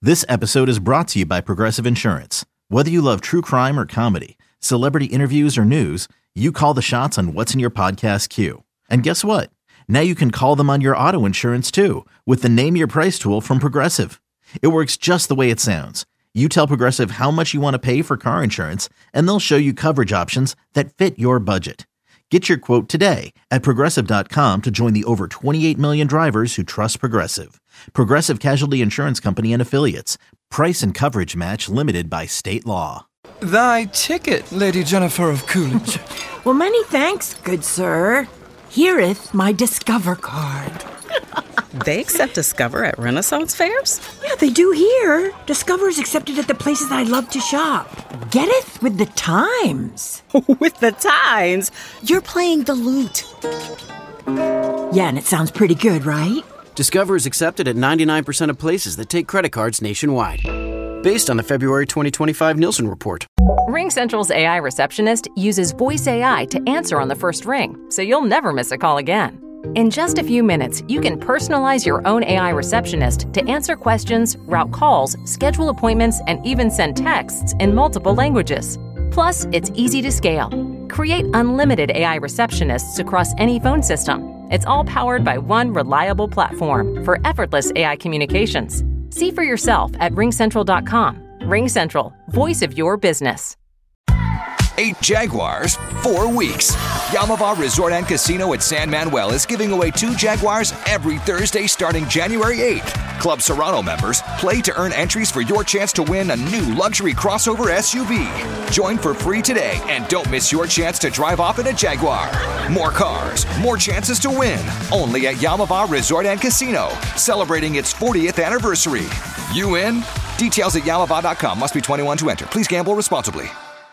This episode is brought to you by Progressive Insurance. Whether you love true crime or comedy, celebrity interviews or news, you call the shots on what's in your podcast queue. And guess what? Now you can call them on your auto insurance too with the Name Your Price tool from Progressive. It works just the way it sounds. You tell Progressive how much you want to pay for car insurance, and they'll show you coverage options that fit your budget. Get your quote today at Progressive.com to join the over 28 million drivers who trust Progressive. Progressive Casualty Insurance Company and Affiliates. Price and coverage match limited by state law. Thy ticket, Lady Jennifer of Coolidge. Well, many thanks, good sir. Here'th my Discover card. They accept Discover at Renaissance fairs? Yeah, they do here. Discover's accepted at the places I love to shop. Getteth with the times. With the times? You're playing the lute. Yeah, and it sounds pretty good, right? Discover is accepted at 99% of places that take credit cards nationwide. Based on the February 2025 Nielsen report. RingCentral's AI receptionist uses voice AI to answer on the first ring, so you'll never miss a call again. In just a few minutes, you can personalize your own AI receptionist to answer questions, route calls, schedule appointments, and even send texts in multiple languages. Plus, it's easy to scale. Create unlimited AI receptionists across any phone system. It's all powered by one reliable platform for effortless AI communications. See for yourself at ringcentral.com. RingCentral, voice of your business. 8 Jaguars, 4 weeks. Yamava Resort and Casino at San Manuel is giving away 2 Jaguars every Thursday starting January 8th. Club Serrano members play to earn entries for your chance to win a new luxury crossover SUV. Join for free today and don't miss your chance to drive off in a Jaguar. More cars, more chances to win. Only at Yamava Resort and Casino, celebrating its 40th anniversary. You in? Details at yamava.com. Must be 21 to enter. Please gamble responsibly.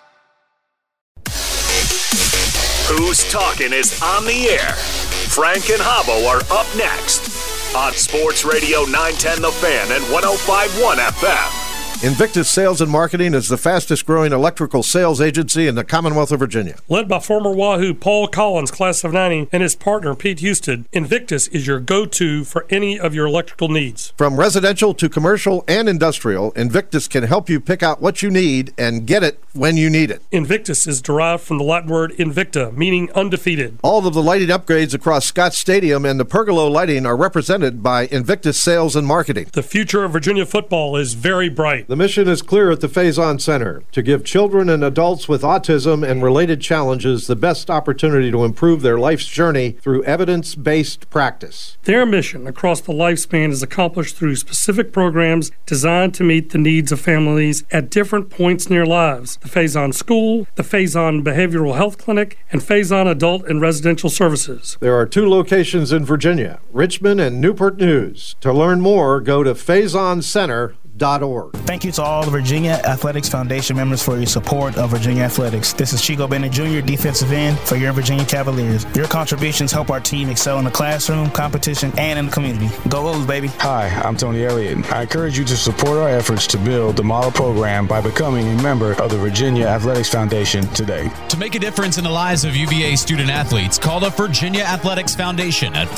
Who's Talking is on the air. Frank and Habbo are up next on Sports Radio 910 The Fan and 105.1 FM. Invictus Sales and Marketing is the fastest-growing electrical sales agency in the Commonwealth of Virginia. Led by former Wahoo Paul Collins, class of 90, and his partner Pete Houston, Invictus is your go-to for any of your electrical needs. From residential to commercial and industrial, Invictus can help you pick out what you need and get it when you need it. Invictus is derived from the Latin word invicta, meaning undefeated. All of the lighting upgrades across Scott Stadium and the pergola lighting are represented by Invictus Sales and Marketing. The future of Virginia football is very bright. The mission is clear at the Faison Center, to give children and adults with autism and related challenges the best opportunity to improve their life's journey through evidence-based practice. Their mission across the lifespan is accomplished through specific programs designed to meet the needs of families at different points in their lives. The Faison School, the Faison Behavioral Health Clinic, and Faison Adult and Residential Services. There are 2 locations in Virginia, Richmond and Newport News. To learn more, go to FaisonCenter.org. Thank you to all the Virginia Athletics Foundation members for your support of Virginia Athletics. This is Chico Bennett Jr., defensive end for your Virginia Cavaliers. Your contributions help our team excel in the classroom, competition, and in the community. Go Wolves, baby. Hi, I'm Tony Elliott. I encourage you to support our efforts to build the model program by becoming a member of the Virginia Athletics Foundation today. To make a difference in the lives of UVA student athletes, call the Virginia Athletics Foundation at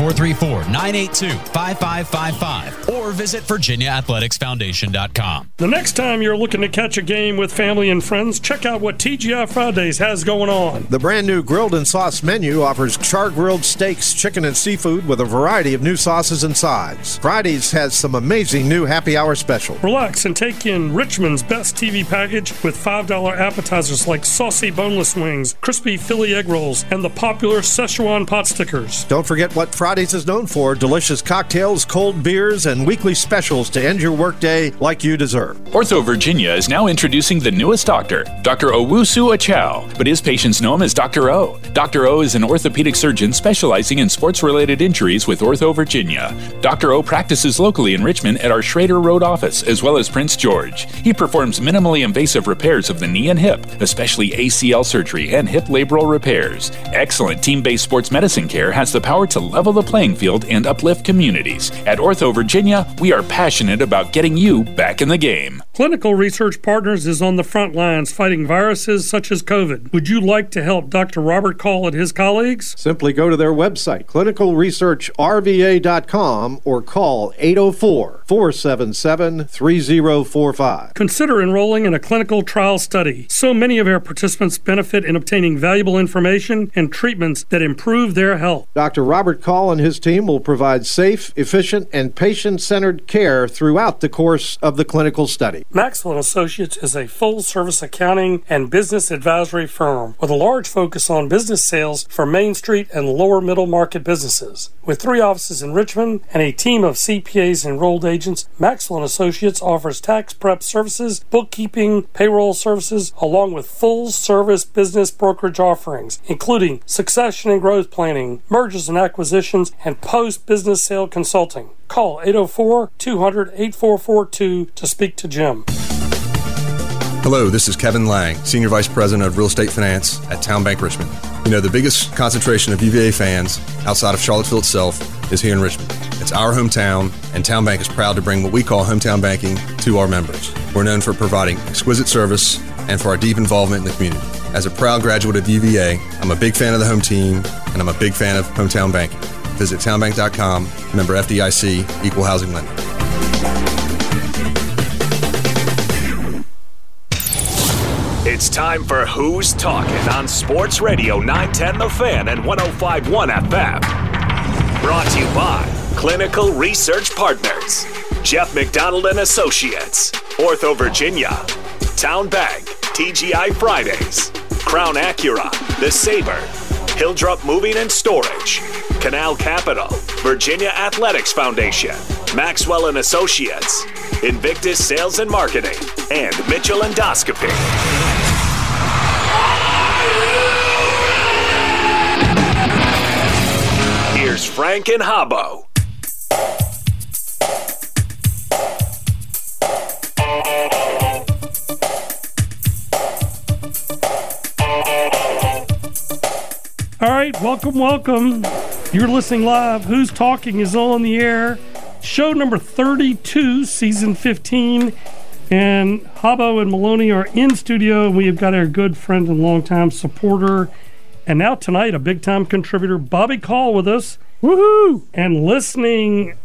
434-982-5555 or visit VirginiaAthleticsFoundation.com. The next time you're looking to catch a game with family and friends, check out what TGI Fridays has going on. The brand new grilled and sauce menu offers char-grilled steaks, chicken, and seafood with a variety of new sauces and sides. Fridays has some amazing new happy hour specials. Relax and take in Richmond's best TV package with $5 appetizers like saucy boneless wings, crispy Philly egg rolls, and the popular Szechuan pot stickers. Don't forget what Fridays is known for: delicious cocktails, cold beers, and weekly specials to end your workday like you deserve. Ortho Virginia is now introducing the newest doctor, Dr. Owusu Achow, but his patients know him as Dr. O. Dr. O is an orthopedic surgeon specializing in sports-related injuries with Ortho Virginia. Dr. O practices locally in Richmond at our Schrader Road office, as well as Prince George. He performs minimally invasive repairs of the knee and hip, especially ACL surgery and hip labral repairs. Excellent team-based sports medicine care has the power to level the playing field and uplift communities. At Ortho Virginia, we are passionate about getting you back in the game. Clinical Research Partners is on the front lines fighting viruses such as COVID. Would you like to help Dr. Robert Call and his colleagues? Simply go to their website, clinicalresearchrva.com, or call 804-477-3045. Consider enrolling in a clinical trial study. So many of our participants benefit in obtaining valuable information and treatments that improve their health. Dr. Robert Call and his team will provide safe, efficient, and patient-centered care throughout the course of the clinical study. Maxwell & Associates is a full-service accounting and business advisory firm with a large focus on business sales for Main Street and lower middle market businesses. With 3 offices in Richmond and a team of CPAs and enrolled agents, Maxwell & Associates offers tax prep services, bookkeeping, payroll services, along with full-service business brokerage offerings, including succession and growth planning, mergers and acquisitions, and post-business sale consulting. Call 804-200-8442 to speak to Jim. Hello, this is Kevin Lang, Senior Vice President of Real Estate Finance at Town Bank Richmond. You know, the biggest concentration of UVA fans outside of Charlottesville itself is here in Richmond. It's our hometown, and Town Bank is proud to bring what we call hometown banking to our members. We're known for providing exquisite service and for our deep involvement in the community. As a proud graduate of UVA, I'm a big fan of the home team, and I'm a big fan of hometown banking. Visit townbank.com, member FDIC, equal housing lender. It's time for Who's Talking on Sports Radio 910 The Fan and 105.1 FM. Brought to you by Clinical Research Partners, Jeff McDonald and Associates, Ortho Virginia, Town Bank, TGI Fridays, Crown Acura, The Sabre, Hildrup Moving and Storage, Canal Capital, Virginia Athletics Foundation, Maxwell & Associates, Invictus Sales and Marketing, and Mitchell Endoscopy. Here's Frank and Habbo. All right, welcome. You're listening live. Who's Talking is on the air. Show number 32, season 15. And Habbo and Maloney are in studio, and we have got our good friend and longtime supporter, and now tonight a big-time contributor, Bobby Call, with us. Woohoo! And waiting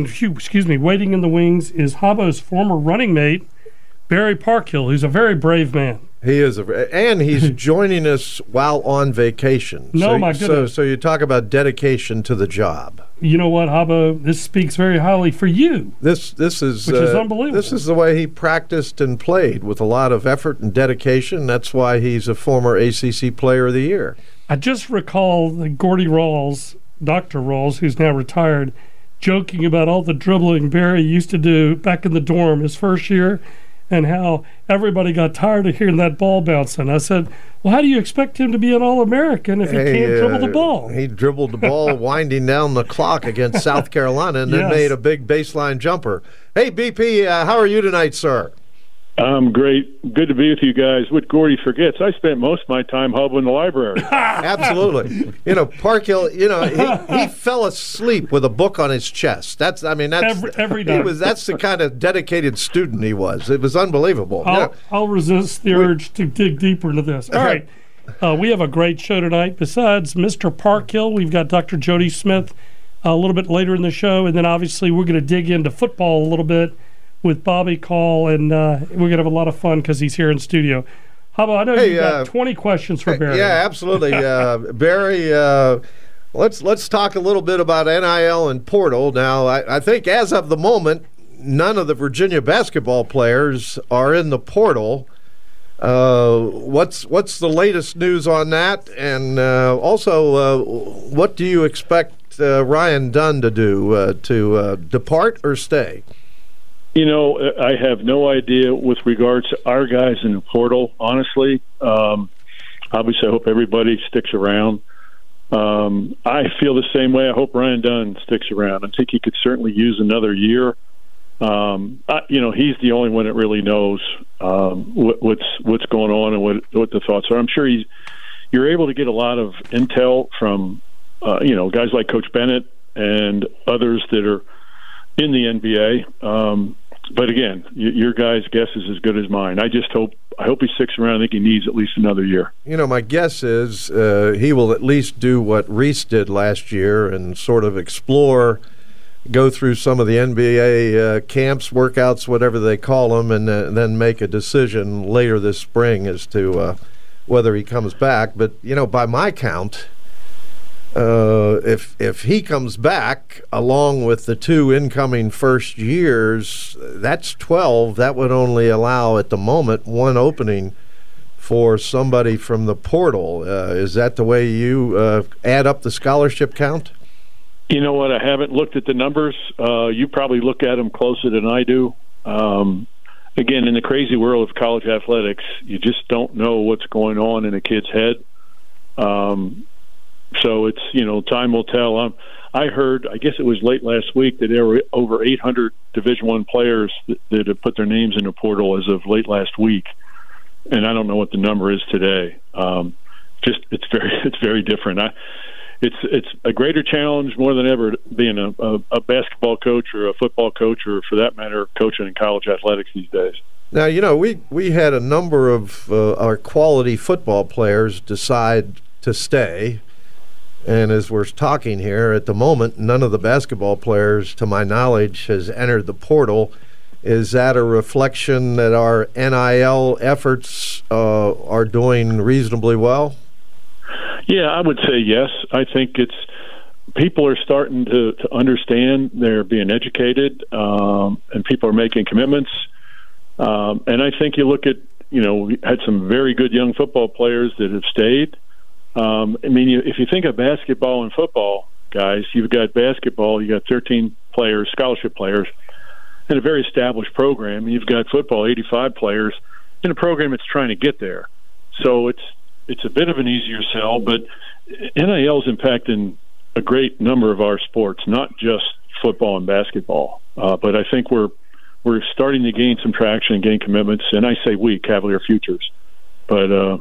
in the wings is Habbo's former running mate, Barry Parkhill, who's a very brave man. He is, and he's joining us while on vacation. My goodness. So you talk about dedication to the job. You know what, Habbo? This speaks very highly for you. This is which is unbelievable. This is the way he practiced and played, with a lot of effort and dedication. That's why he's a former ACC Player of the Year. I just recall that Gordy Rawls, Dr. Rawls, who's now retired, joking about all the dribbling Barry used to do back in the dorm his first year, and how everybody got tired of hearing that ball bouncing. I said, well, how do you expect him to be an All-American if he can't dribble the ball? He dribbled the ball winding down the clock against South Carolina and then made a big baseline jumper. Hey, BP, how are you tonight, sir? I'm great. Good to be with you guys. What Gordy forgets, I spent most of my time hubbing in the library. Absolutely. Parkhill, he fell asleep with a book on his chest. That's every day. That's the kind of dedicated student he was. It was unbelievable. I'll resist the urge to dig deeper into this. All right. We have a great show tonight. Besides Mr. Parkhill, we've got Dr. Jody Smith a little bit later in the show, and then obviously we're going to dig into football a little bit with Bobby Call, and we're going to have a lot of fun because he's here in studio. Habbo, I know you've got 20 questions for Barry. Yeah, absolutely. Barry, let's talk a little bit about NIL and portal. Now, I think as of the moment, none of the Virginia basketball players are in the portal. What's the latest news on that? And also, what do you expect Ryan Dunn to do, to depart or stay? I have no idea with regards to our guys in the portal, honestly. Obviously, I hope everybody sticks around. I feel the same way. I hope Ryan Dunn sticks around. I think he could certainly use another year. He's the only one that really knows what's going on and what the thoughts are. I'm sure you're able to get a lot of intel from guys like Coach Bennett and others that are in the NBA. But again, your guy's guess is as good as mine. I hope he sticks around. I think he needs at least another year. My guess is he will at least do what Reese did last year and sort of explore, go through some of the NBA camps, workouts, whatever they call them, and then make a decision later this spring as to whether he comes back. But, by my count, if he comes back along with the 2 incoming first years, that's 12. That would only allow at the moment 1 opening for somebody from the portal. Is that the way you add up the scholarship count? You know what? I haven't looked at the numbers. You probably look at them closer than I do. Again, in the crazy world of college athletics, you just don't know what's going on in a kid's head. So it's, time will tell. I heard, I guess it was late last week, that there were over 800 Division I players that have put their names in the portal as of late last week. And I don't know what the number is today. It's very different. It's a greater challenge more than ever being a basketball coach or a football coach, or for that matter, coaching in college athletics these days. Now, we had a number of our quality football players decide to stay. And as we're talking here, at the moment, none of the basketball players, to my knowledge, has entered the portal. Is that a reflection that our NIL efforts are doing reasonably well? Yeah, I would say yes. I think people are starting to understand. They're being educated, and people are making commitments. And I think you look at, we had some very good young football players that have stayed. If you think of basketball and football, guys, you've got basketball, you got 13 players, scholarship players, in a very established program. You've got football, 85 players in a program that's trying to get there. So it's a bit of an easier sell, but NIL is impacting a great number of our sports, not just football and basketball. But I think we're starting to gain some traction and gain commitments. And I say we, Cavalier Futures, but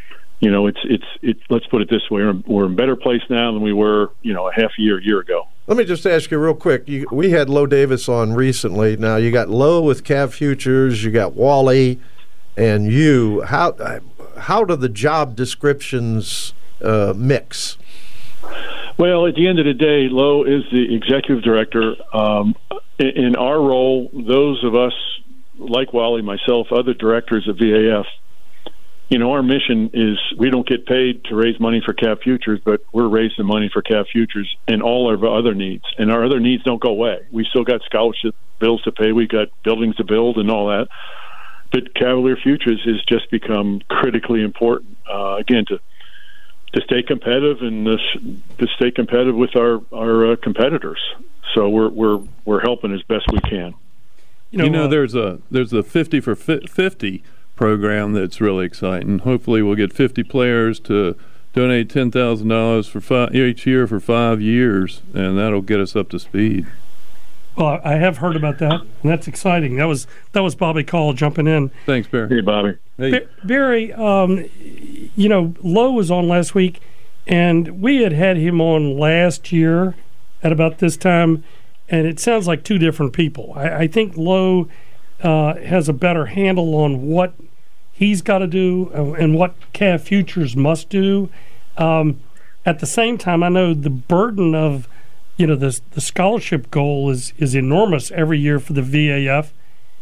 let's put it this way: we're in a better place now than we were, a half a year ago. Let me just ask you real quick. We had Lo Davis on recently. Now you got Lo with Cav Futures, you got Wally, and you. How do the job descriptions mix? Well, at the end of the day, Lo is the executive director. In our role, those of us, like Wally, myself, other directors of VAF, our mission is we don't get paid to raise money for Cav Futures, but we're raising money for Cav Futures and all our other needs. And our other needs don't go away. We still got scholarship bills to pay. We got buildings to build and all that. But Cavalier Futures has just become critically important, again, to stay competitive and to stay competitive with our competitors. So we're helping as best we can. There's a 50 for 50 program that's really exciting. Hopefully we'll get 50 players to donate $10,000 each year for 5 years, and that'll get us up to speed. Well, I have heard about that, and that's exciting. That was Bobby Call jumping in. Thanks, Barry. Hey, Bobby. Hey. Barry, Lo was on last week, and we had him on last year at about this time, and it sounds like 2 different people. I think Lo has a better handle on what he's got to do and what Cav Futures must do. At the same time, I know the burden of the scholarship goal is enormous every year for the VAF.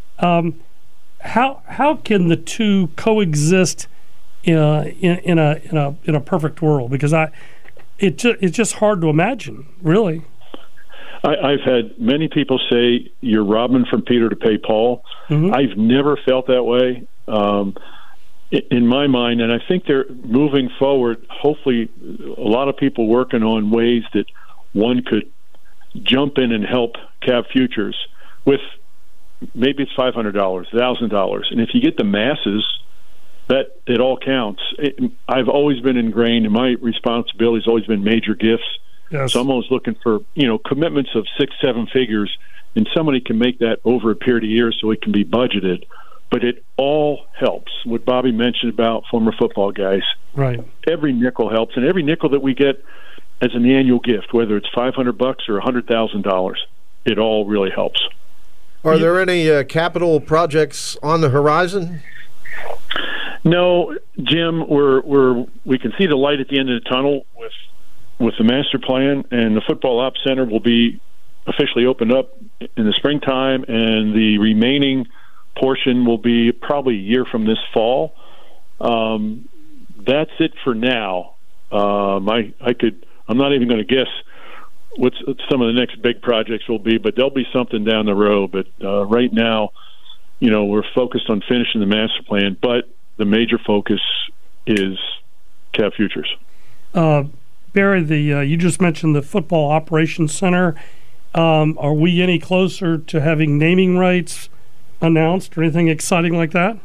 How can the 2 coexist in a perfect world? Because it's just hard to imagine, really. I've had many people say you're robbing from Peter to pay Paul. Mm-hmm. I've never felt that way. In my mind, and I think they're moving forward, hopefully a lot of people working on ways that one could jump in and help Cav Futures with maybe it's $500, $1,000. And if you get the masses, that it all counts. I've always been ingrained, and my responsibility has always been major gifts. Yes. So I'm always looking for, commitments of 6-7 figures, and somebody can make that over a period of years so it can be budgeted. But it all helps. What Bobby mentioned about former football guys. Right. Every nickel helps, and every nickel that we get as an annual gift, whether it's $500 or $100,000, it all really helps. Are there any capital projects on the horizon? No, Jim. We can see the light at the end of the tunnel with the master plan, and the football ops center will be officially opened up in the springtime, and the remaining portion will be probably a year from this fall. That's it for now. I'm not even going to guess what some of the next big projects will be, but there'll be something down the road. But right now, we're focused on finishing the master plan, but the major focus is Cav Futures. Barry, you just mentioned the Football Operations Center. Are we any closer to having naming rights announced or anything exciting like that?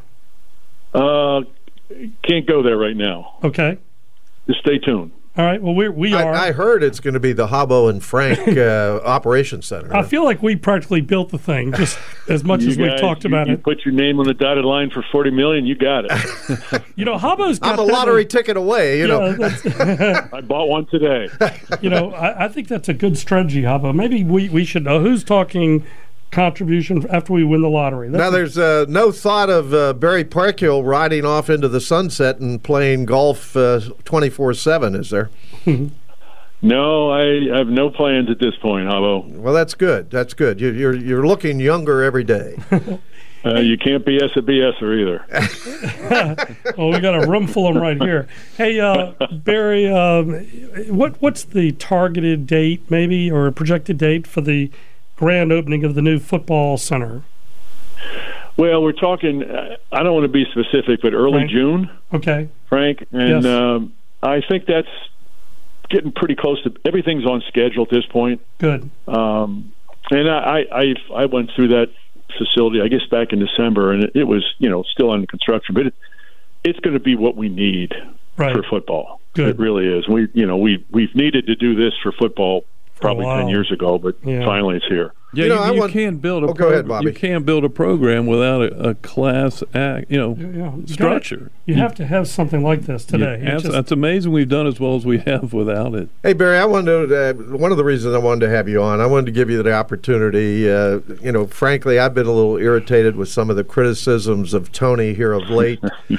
Can't go there right now. Okay. Just stay tuned. All right. Well, we are. I heard it's going to be the Habbo and Frank Operations Center. I feel like we practically built the thing, just as much as we've talked about you it. Put your name on the dotted line for $40 million. You got it. Habbo's got. I'm a lottery ticket away. I bought one today. I think that's a good strategy, Habbo. Maybe we should know who's talking contribution after we win the lottery. Now, there's no thought of Barry Parkhill riding off into the sunset and playing golf 24/7, is there? No, I have no plans at this point, Habbo. Well, that's good. That's good. You're looking younger every day. You can't BS a BSer either. Well, we got a room full of them right here. Hey, Barry, what's the targeted date, maybe, or a projected date for the grand opening of the new football center? Well, we're talking, I don't want to be specific, but early June. Okay. Frank, and I think that's getting pretty close to, everything's on schedule at this point. Good. And I went through that facility, I guess, back in December, and it was, still under construction, but it's going to be what we need for football. Good. It really is. We've needed to do this for football probably 10 years ago, but finally it's here. Yeah, you can't build a go ahead, Bobby. You can't build a program without a class act, structure. You have to have something like this today. It's amazing we've done as well as we have without it. Hey, Barry, I wanted to, one of the reasons I wanted to have you on, I wanted to give you the opportunity. Frankly, I've been a little irritated with some of the criticisms of Tony here of late.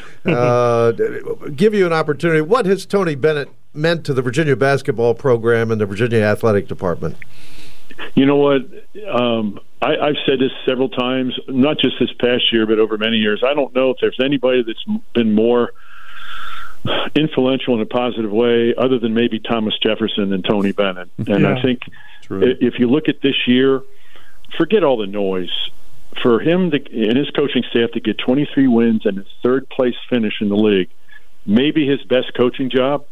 Give you an opportunity. What has Tony Bennett meant to the Virginia basketball program and the Virginia athletic department? You know what? I've said this several times, not just this past year, but over many years. I don't know if there's anybody that's been more influential in a positive way other than maybe Thomas Jefferson and Tony Bennett. And I think if you look at this year, forget all the noise. For him and his coaching staff to get 23 wins and a third-place finish in the league, maybe his best coaching job.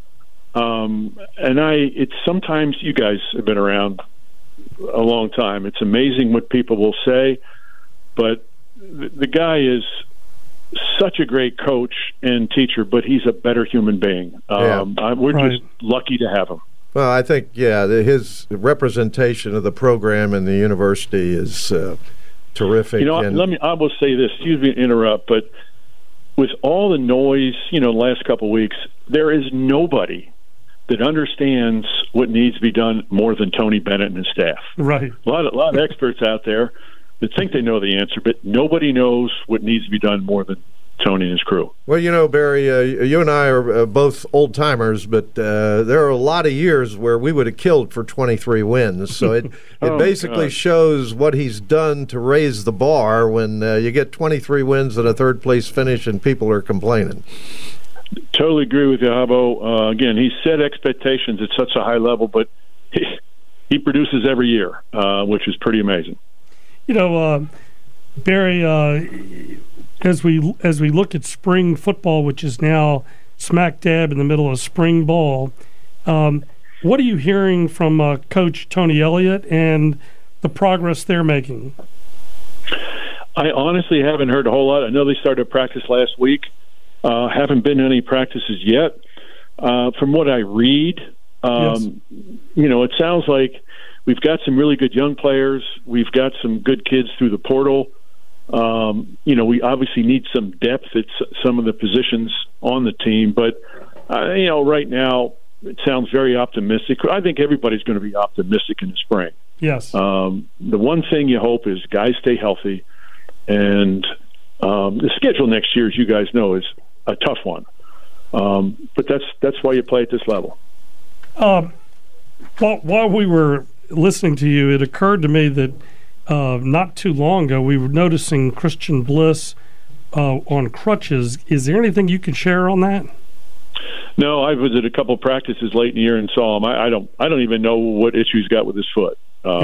It's sometimes, you guys have been around a long time. It's amazing what people will say, but the guy is such a great coach and teacher, but he's a better human being. We're just lucky to have him. Well, I think, his representation of the program and the university is terrific. I will say this, excuse me to interrupt, but with all the noise, the last couple of weeks, there is nobody that understands what needs to be done more than Tony Bennett and his staff. Right. A lot of experts out there that think they know the answer, but nobody knows what needs to be done more than Tony and his crew. Well, Barry, you and I are both old timers, but there are a lot of years where we would have killed for 23 wins. So it basically shows what he's done to raise the bar when you get 23 wins and a third place finish and people are complaining. Totally agree with you, Habbo. Again, he set expectations at such a high level, but he produces every year, which is pretty amazing. Barry, as we look at spring football, which is now smack dab in the middle of spring ball, what are you hearing from Coach Tony Elliott and the progress they're making? I honestly haven't heard a whole lot. I know they started practice last week. Haven't been to any practices yet. From what I read, it sounds like we've got some really good young players. We've got some good kids through the portal. We obviously need some depth at some of the positions on the team. But, right now it sounds very optimistic. I think everybody's going to be optimistic in the spring. Yes. The one thing you hope is guys stay healthy, and the schedule next year, as you guys know, is a tough one. But that's why you play at this level. While we were listening to you, it occurred to me that not too long ago we were noticing Christian Bliss on crutches. Is there anything you can share on that? No, I visited a couple practices late in the year and saw him. I don't even know what issue he's got with his foot.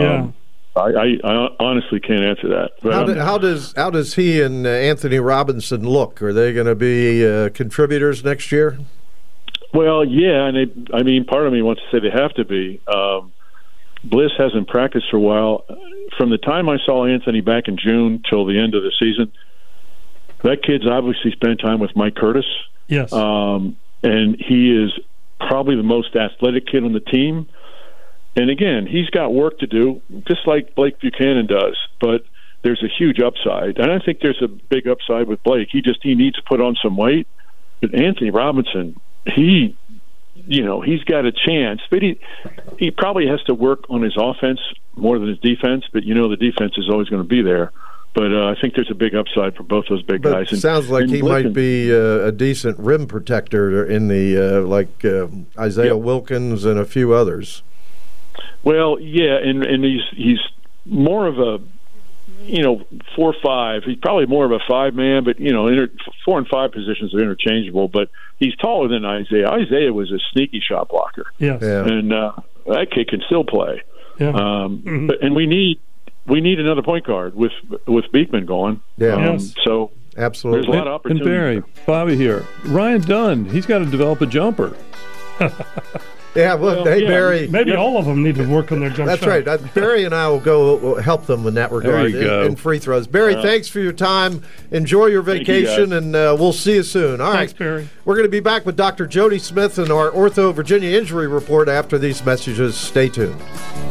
I honestly can't answer that. But how does he and Anthony Robinson look? Are they going to be contributors next year? Well, yeah, and part of me wants to say they have to be. Bliss hasn't practiced for a while. From the time I saw Anthony back in June till the end of the season, that kid's obviously spent time with Mike Curtis. Yes. And he is probably the most athletic kid on the team. And again, he's got work to do, just like Blake Buchanan does. But there's a huge upside. And I think there's a big upside with Blake. He needs to put on some weight. But Anthony Robinson, he's got a chance. But he probably has to work on his offense more than his defense. But, the defense is always going to be there. But I think there's a big upside for both those big guys. It sounds like he might be a decent rim protector in the Isaiah Wilkins and a few others. Well, yeah, and he's more of a 4-5. He's probably more of a 5-man, but 4 and 5 positions are interchangeable. But he's taller than Isaiah. Isaiah was a sneaky shot blocker. Yes. Yeah. And that kid can still play. Yeah. And we need another point guard with Beekman going. Yeah. So absolutely, there's a lot of opportunity. And Barry, Bobby here. Ryan Dunn, he's got to develop a jumper. Yeah, well, hey, Barry. Maybe all of them need to work on their jump That's shot. right. Barry and I will go help them in that regard in free throws. Barry, thanks for your time. Enjoy your vacation, and we'll see you soon. All Thanks, right, Barry. We're going to be back with Dr. Jody Smith and our Ortho Virginia Injury Report after these messages. Stay tuned.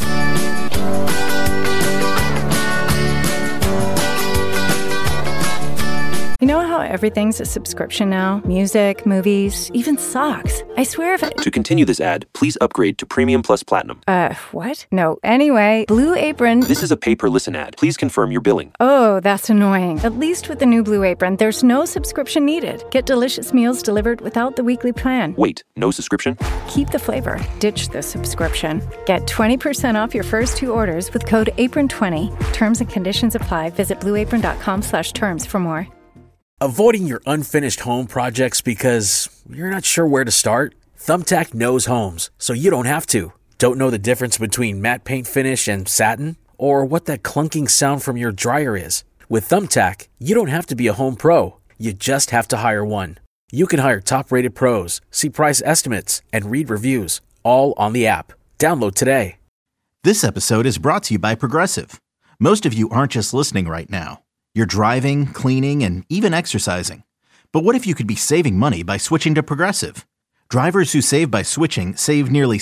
You know how everything's a subscription now? Music, movies, even socks. I swear if To continue this ad, please upgrade to Premium Plus Platinum. What? No. Anyway, Blue Apron... This is a pay-per-listen ad. Please confirm your billing. Oh, that's annoying. At least with the new Blue Apron, there's no subscription needed. Get delicious meals delivered without the weekly plan. Wait, no subscription? Keep the flavor. Ditch the subscription. Get 20% off your first 2 orders with code APRON20. Terms and conditions apply. Visit blueapron.com/terms for more. Avoiding your unfinished home projects because you're not sure where to start? Thumbtack knows homes, so you don't have to. Don't know the difference between matte paint finish and satin? Or what that clunking sound from your dryer is? With Thumbtack, you don't have to be a home pro. You just have to hire one. You can hire top-rated pros, see price estimates, and read reviews, all on the app. Download today. This episode is brought to you by Progressive. Most of you aren't just listening right now. You're driving, cleaning, and even exercising. But what if you could be saving money by switching to Progressive? Drivers who save by switching save nearly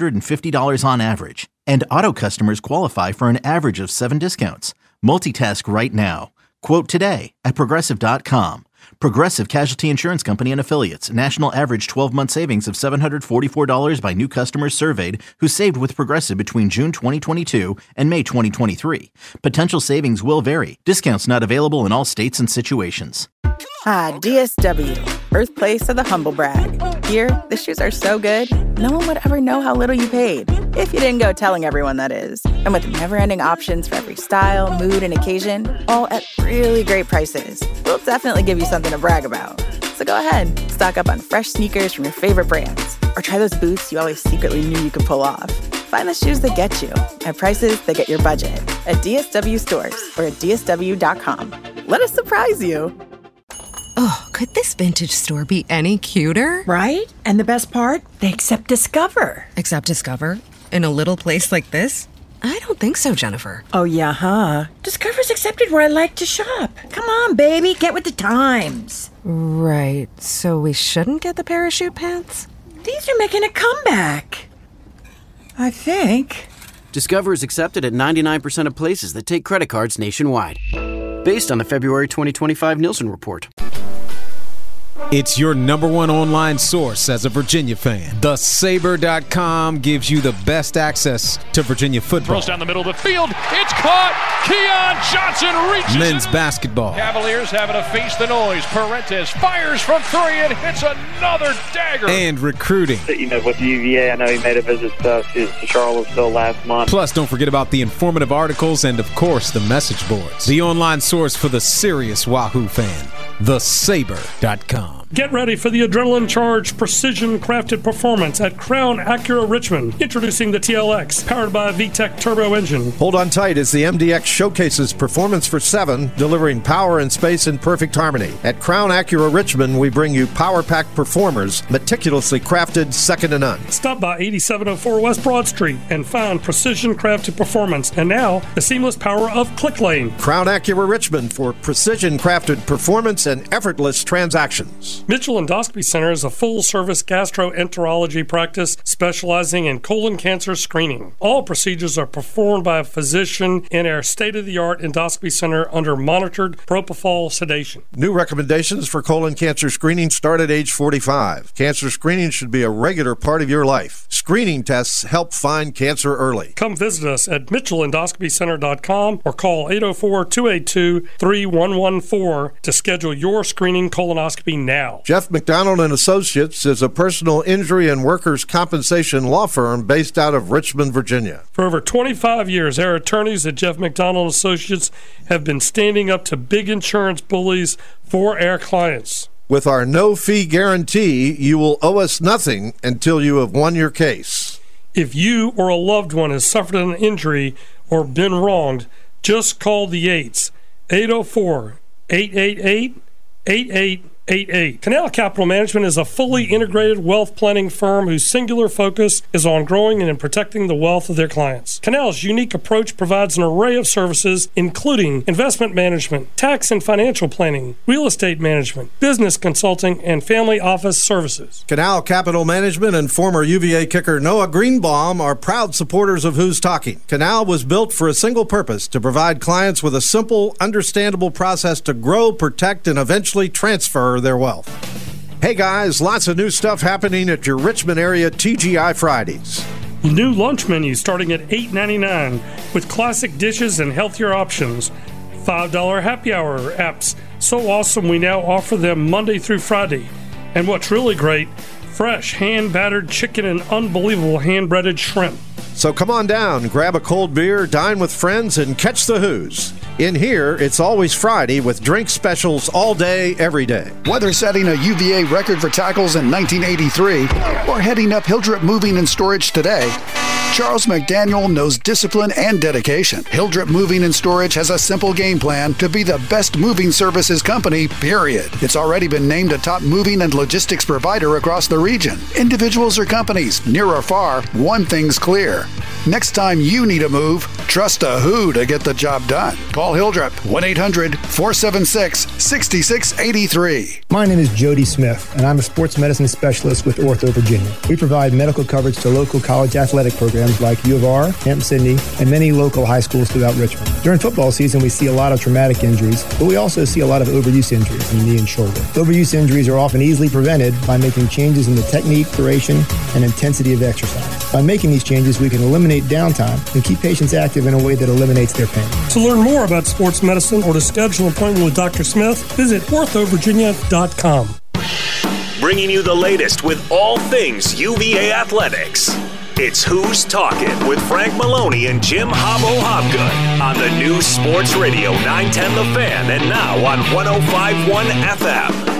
$750 on average. And auto customers qualify for an average of 7 discounts. Multitask right now. Quote today at Progressive.com. Progressive Casualty Insurance Company and Affiliates. National average 12-month savings of $744 by new customers surveyed who saved with Progressive between June 2022 and May 2023. Potential savings will vary. Discounts not available in all states and situations. Hi, DSW, birthplace of the humble brag. Here, the shoes are so good, no one would ever know how little you paid. If you didn't go telling everyone, that is. And with never-ending options for every style, mood, and occasion, all at really great prices, we'll definitely give you something to brag about. So go ahead, stock up on fresh sneakers from your favorite brands, or try those boots you always secretly knew you could pull off. Find the shoes that get you at prices that get your budget at DSW stores or at DSW.com. Let us surprise you. Oh, could this vintage store be any cuter? Right? And the best part? They accept Discover. Accept Discover? In a little place like this? I don't think so, Jennifer. Oh, yeah, huh? Discover's accepted where I like to shop. Come on, baby, get with the times. Right, so we shouldn't get the parachute pants? These are making a comeback. I think. Discover is accepted at 99% of places that take credit cards nationwide. Based on the February 2025 Nielsen report. It's your number one online source as a Virginia fan. TheSaber.com gives you the best access to Virginia football. Throws down the middle of the field. It's caught. Keon Johnson reaches men's basketball. Cavaliers having to face the noise. Parentes fires from three and hits another dagger. And recruiting. You know, with UVA, I know he made a visit to Charlottesville last month. Plus, don't forget about the informative articles and, of course, the message boards. The online source for the serious Wahoo fan. TheSaber.com. Get ready for the adrenaline-charged, precision-crafted performance at Crown Acura Richmond. Introducing the TLX, powered by a VTEC turbo engine. Hold on tight as the MDX showcases performance for 7, delivering power and space in perfect harmony. At Crown Acura Richmond, we bring you power-packed performers, meticulously crafted, second to none. Stop by 8704 West Broad Street and find precision-crafted performance. And now, the seamless power of Click Lane. Crown Acura Richmond for precision-crafted performance and effortless transactions. Mitchell Endoscopy Center is a full-service gastroenterology practice specializing in colon cancer screening. All procedures are performed by a physician in our state-of-the-art endoscopy center under monitored propofol sedation. New recommendations for colon cancer screening start at age 45. Cancer screening should be a regular part of your life. Screening tests help find cancer early. Come visit us at MitchellEndoscopyCenter.com or call 804-282-3114 to schedule your screening colonoscopy now. Jeff McDonald and Associates is a personal injury and workers' compensation law firm based out of Richmond, Virginia. For over 25 years, our attorneys at Jeff McDonald Associates have been standing up to big insurance bullies for our clients. With our no-fee guarantee, you will owe us nothing until you have won your case. If you or a loved one has suffered an injury or been wronged, just call the Yates, 804-888-8888. Canal Capital Management is a fully integrated wealth planning firm whose singular focus is on growing and protecting the wealth of their clients. Canal's unique approach provides an array of services, including investment management, tax and financial planning, real estate management, business consulting, and family office services. Canal Capital Management and former UVA kicker Noah Greenbaum are proud supporters of Who's Talking. Canal was built for a single purpose: to provide clients with a simple, understandable process to grow, protect, and eventually transfer their wealth. Hey guys, lots of new stuff happening at your Richmond area TGI Fridays. New lunch menus starting at $8.99 with classic dishes and healthier options. $5 happy hour apps. So awesome we now offer them Monday through Friday. And what's really great, fresh hand-battered chicken and unbelievable hand-breaded shrimp. So come on down, grab a cold beer, dine with friends, and catch the Who's. In here, it's always Friday with drink specials all day, every day. Whether setting a UVA record for tackles in 1983 or heading up Hildrep Moving and Storage today, Charles McDaniel knows discipline and dedication. Hildrep Moving and Storage has a simple game plan to be the best moving services company, period. It's already been named a top moving and logistics provider across the region. Individuals or companies, near or far, one thing's clear. Next time you need a move, trust a Who to get the job done. Call Hildrep, 1-800-476-6683. My name is Jody Smith, and I'm a sports medicine specialist with Ortho Virginia. We provide medical coverage to local college athletic programs like U of R, Hampton-Sydney, and many local high schools throughout Richmond. During football season, we see a lot of traumatic injuries, but we also see a lot of overuse injuries in the knee and shoulder. Overuse injuries are often easily prevented by making changes in the technique, duration, and intensity of exercise. By making these changes, we can eliminate downtime and keep patients active in a way that eliminates their pain. To learn more about sports medicine or to schedule an appointment with Dr. Smith, visit orthovirginia.com. Bringing you the latest with all things UVA athletics. It's Who's Talking with Frank Maloney and Jim Hobbo Hobgood on the new Sports Radio 910 The Fan and now on 105.1 FM.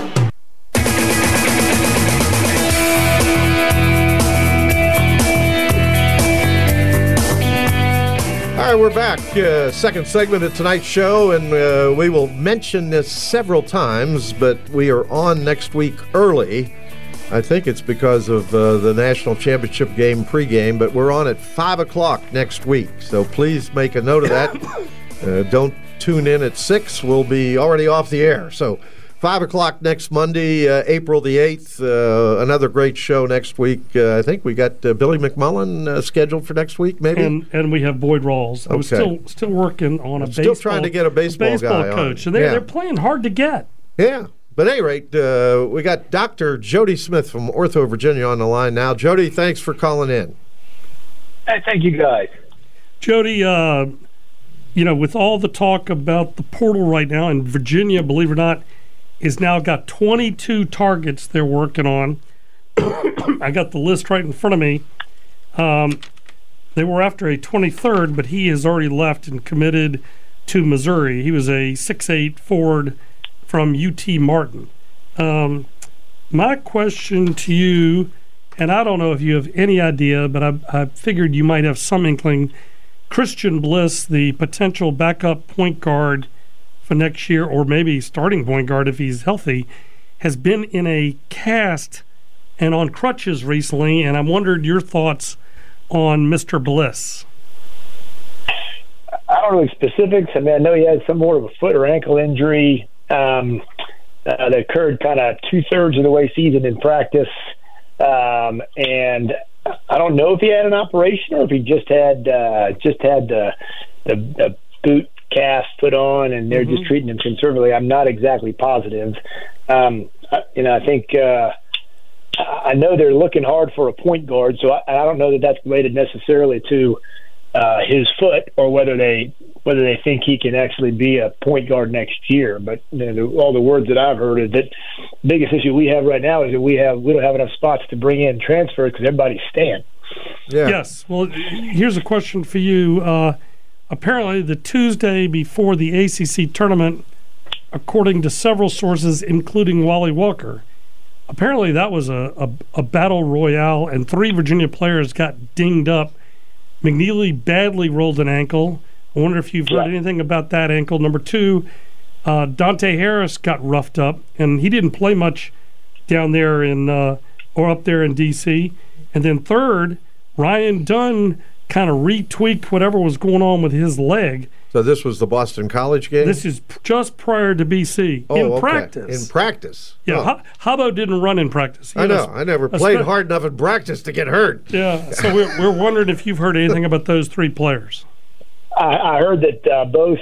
All right, we're back. Second segment of tonight's show, and we will mention this several times, but we are on next week early. I think it's because of the national championship game pregame, but we're on at 5 o'clock next week, so please make a note of that. Don't tune in at 6. We'll be already off the air. So 5 o'clock next Monday, April the 8th. Another great show next week. I think we got Billy McMullen scheduled for next week, maybe? And we have Boyd Rawls. Okay. I was still working on a baseball. Still trying to get a baseball guy coach. on. And they're playing hard to get. Yeah. But at any rate, we got Dr. Jody Smith from Ortho Virginia on the line now. Jody, thanks for calling in. Hey, thank you, guys. Jody, with all the talk about the portal right now, and Virginia, believe it or not, is now got 22 targets they're working on. I got the list right in front of me. They were after a 23rd, but he has already left and committed to Missouri. He was a 6'8" forward from UT Martin. My question to you, and I don't know if you have any idea, but I figured you might have some inkling. Christian Bliss, the potential backup point guard for next year, or maybe starting point guard if he's healthy, has been in a cast and on crutches recently, and I wondered your thoughts on Mr. Bliss. I don't know the specifics. I mean, I know he had some more of a foot or ankle injury that occurred kind of 2/3 of the way season in practice. And I don't know if he had an operation or if he just had the boot cast put on and they're just treating him conservatively. I'm not exactly positive. I think I know they're looking hard for a point guard, so I don't know that that's related necessarily to his foot or whether they think he can actually be a point guard next year. But all the words that I've heard is that the biggest issue we have right now is that we don't have enough spots to bring in transfers because everybody's staying. Yeah. Yes. Well, here's a question for you. Apparently, the Tuesday before the ACC tournament, according to several sources, including Wally Walker, apparently that was a battle royale, and 3 Virginia players got dinged up. McNeely badly rolled an ankle. I wonder if you've heard anything about that ankle. Number 2, Dante Harris got roughed up, and he didn't play much down there or up there in D.C. And then 3rd, Ryan Dunn kind of retweaked whatever was going on with his leg. So this was the Boston College game? This is just prior to BC. In practice. In practice. Yeah, Habbo didn't run in practice. I know. I never played hard enough in practice to get hurt. Yeah, so we're wondering if you've heard anything about those 3 players. I heard that both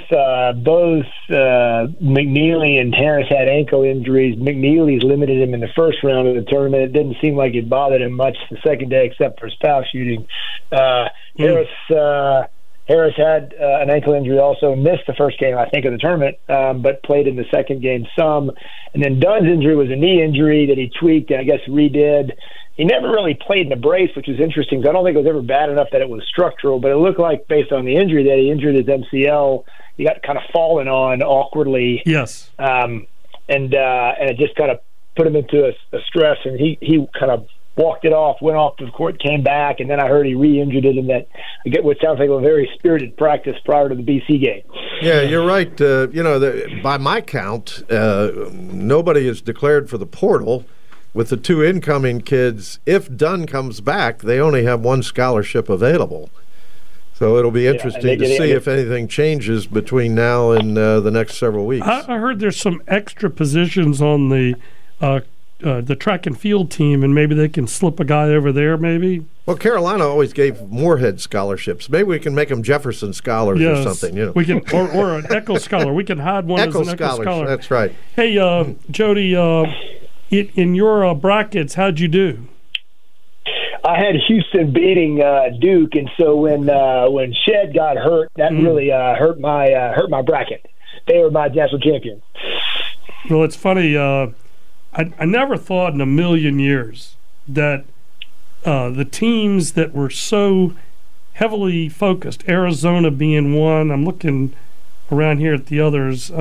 McNeely and Harris had ankle injuries. McNeely's limited him in the first round of the tournament. It didn't seem like it bothered him much the second day except for his foul shooting. Harris had an ankle injury also, missed the first game, I think, of the tournament, but played in the second game some. And then Dunn's injury was a knee injury that he tweaked and I guess redid. He never really played in a brace, which was interesting because I don't think it was ever bad enough that it was structural, but it looked like based on the injury that he injured his MCL, he got kind of fallen on awkwardly. Yes. And it just kind of put him into a stress, and he kind of walked it off, went off to the court, came back, and then I heard he re-injured it in that, what sounds like a very spirited practice prior to the BC game. Yeah, you're right. By my count, nobody is declared for the portal. With the 2 incoming kids, if Dunn comes back, they only have 1 scholarship available. So it'll be interesting to see if anything changes between now and the next several weeks. I heard there's some extra positions on the track and field team, and maybe they can slip a guy over there, maybe. Well, Carolina always gave Moorhead scholarships. Maybe we can make them Jefferson scholars or something. We can, or an Echo scholar. We can hide one as an Echo scholar. That's right. Hey, Jody, in your brackets, how'd you do? I had Houston beating Duke, and so when Shed got hurt, that really hurt my bracket. They were my national champion. Well, it's funny. I never thought in a million years that the teams that were so heavily focused, Arizona being one. I'm looking around here at the others.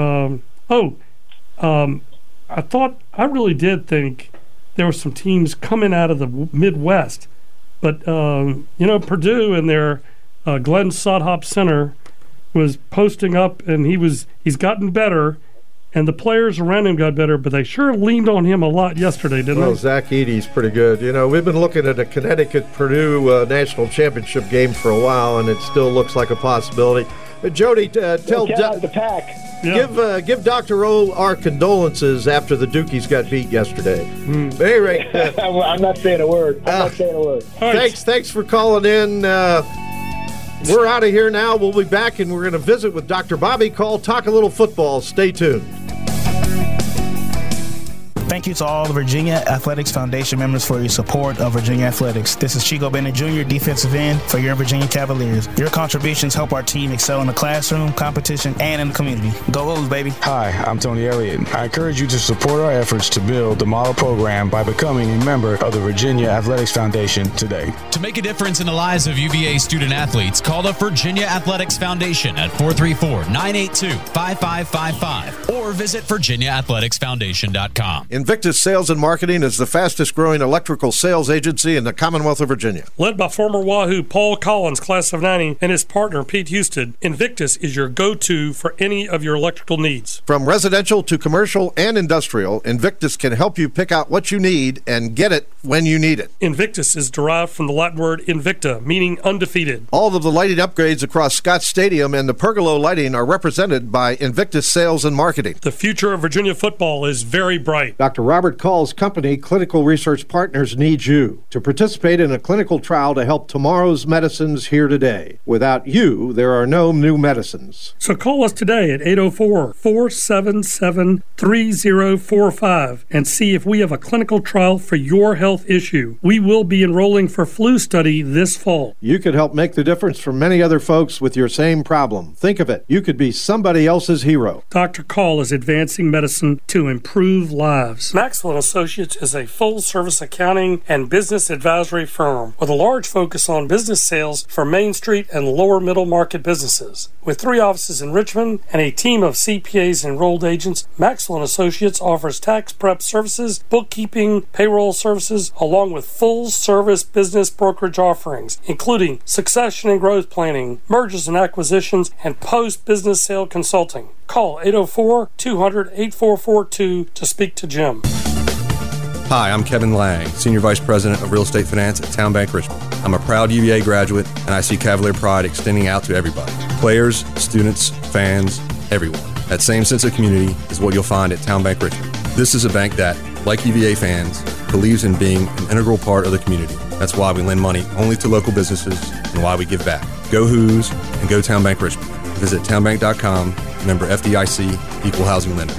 I really did think there were some teams coming out of the Midwest. But, Purdue and their Glenn Sodhop Center was posting up, and he's gotten better, and the players around him got better, but they sure leaned on him a lot yesterday, didn't they? Well, Zach Edey's pretty good. We've been looking at a Connecticut-Purdue national championship game for a while, and it still looks like a possibility. But Jody, tell the pack. Yeah. Give Dr. O our condolences after the Dukies got beat yesterday. At any rate, I'm not saying a word. Thanks for calling in. We're out of here now. We'll be back, and we're going to visit with Dr. Bobby Call, talk a little football. Stay tuned. Thank you to all the Virginia Athletics Foundation members for your support of Virginia Athletics. This is Chico Bennett Jr., defensive end for your Virginia Cavaliers. Your contributions help our team excel in the classroom, competition, and in the community. Go Wolves, baby. Hi, I'm Tony Elliott. I encourage you to support our efforts to build the model program by becoming a member of the Virginia Athletics Foundation today. To make a difference in the lives of UVA student athletes, call the Virginia Athletics Foundation at 434-982-5555 or visit virginiaathleticsfoundation.com. Invictus Sales and Marketing is the fastest growing electrical sales agency in the Commonwealth of Virginia. Led by former Wahoo Paul Collins, class of 90, and his partner Pete Houston, Invictus is your go-to for any of your electrical needs. From residential to commercial and industrial, Invictus can help you pick out what you need and get it when you need it. Invictus is derived from the Latin word invicta, meaning undefeated. All of the lighting upgrades across Scott Stadium and the pergola lighting are represented by Invictus Sales and Marketing. The future of Virginia football is very bright. Dr. Robert Call's company, Clinical Research Partners, needs you to participate in a clinical trial to help tomorrow's medicines here today. Without you, there are no new medicines. So call us today at 804-477-3045 and see if we have a clinical trial for your health issue. We will be enrolling for flu study this fall. You could help make the difference for many other folks with your same problem. Think of it. You could be somebody else's hero. Dr. Call is advancing medicine to improve lives. Maxwell & Associates is a full-service accounting and business advisory firm with a large focus on business sales for Main Street and lower middle market businesses. With 3 offices in Richmond and a team of CPAs and enrolled agents, Maxwell & Associates offers tax prep services, bookkeeping, payroll services, along with full-service business brokerage offerings, including succession and growth planning, mergers and acquisitions, and post-business sale consulting. Call 804-200-8442 to speak to Jim. Hi, I'm Kevin Lang, Senior Vice President of Real Estate Finance at Town Bank Richmond. I'm a proud UVA graduate, and I see Cavalier pride extending out to everybody. Players, students, fans, everyone. That same sense of community is what you'll find at Town Bank Richmond. This is a bank that, like UVA fans, believes in being an integral part of the community. That's why we lend money only to local businesses and why we give back. Go Hoos and go Town Bank Richmond. Visit townbank.com, member FDIC, equal housing lender.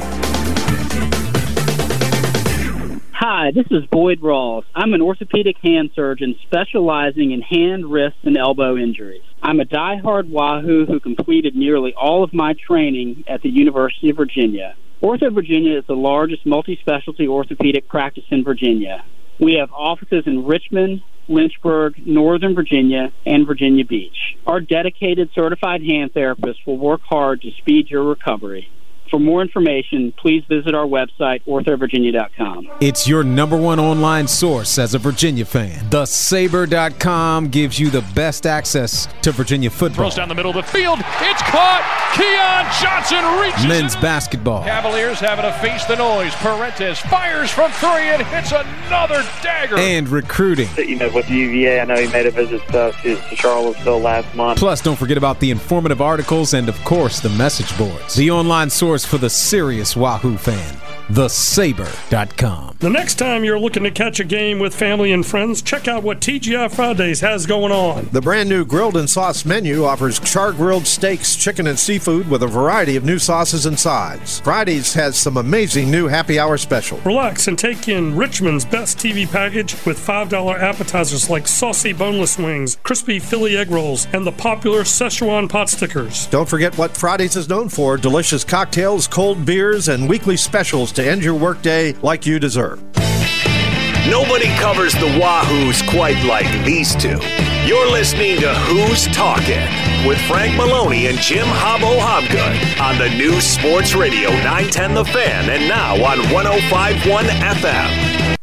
Hi, this is Boyd Ross. I'm an orthopedic hand surgeon specializing in hand, wrist, and elbow injuries. I'm a diehard Wahoo who completed nearly all of my training at the University of Virginia. Ortho Virginia is the largest multi-specialty orthopedic practice in Virginia. We have offices in Richmond, Lynchburg, Northern Virginia, and Virginia Beach. Our dedicated certified hand therapists will work hard to speed your recovery. For more information, please visit our website, orthovirginia.com. It's your #1 online source as a Virginia fan. TheSaber.com gives you the best access to Virginia football. Throws down the middle of the field. It's caught. Keon Johnson reaches men's it. basketball. Cavaliers having to face the noise. Parentes fires from 3 and hits another dagger. And recruiting. You know, with the UVA, I know he made a visit to Charlottesville last month. Plus, don't forget about the informative articles and, of course, the message boards. The online source for the serious Wahoo fan. TheSaber.com. The next time you're looking to catch a game with family and friends, check out what TGI Fridays has going on. The brand new grilled and sauce menu offers char-grilled steaks, chicken, and seafood with a variety of new sauces and sides. Fridays has some amazing new happy hour specials. Relax and take in Richmond's best TV package with $5 appetizers like saucy boneless wings, crispy Philly egg rolls, and the popular Szechuan pot stickers. Don't forget what Fridays is known for: delicious cocktails, cold beers, and weekly specials to end your workday like you deserve. Nobody covers the Wahoos quite like these two. You're listening to Who's Talking with Frank Maloney and Jim Hobbo Hobgood on the new Sports Radio 910 The Fan and now on 105.1 FM.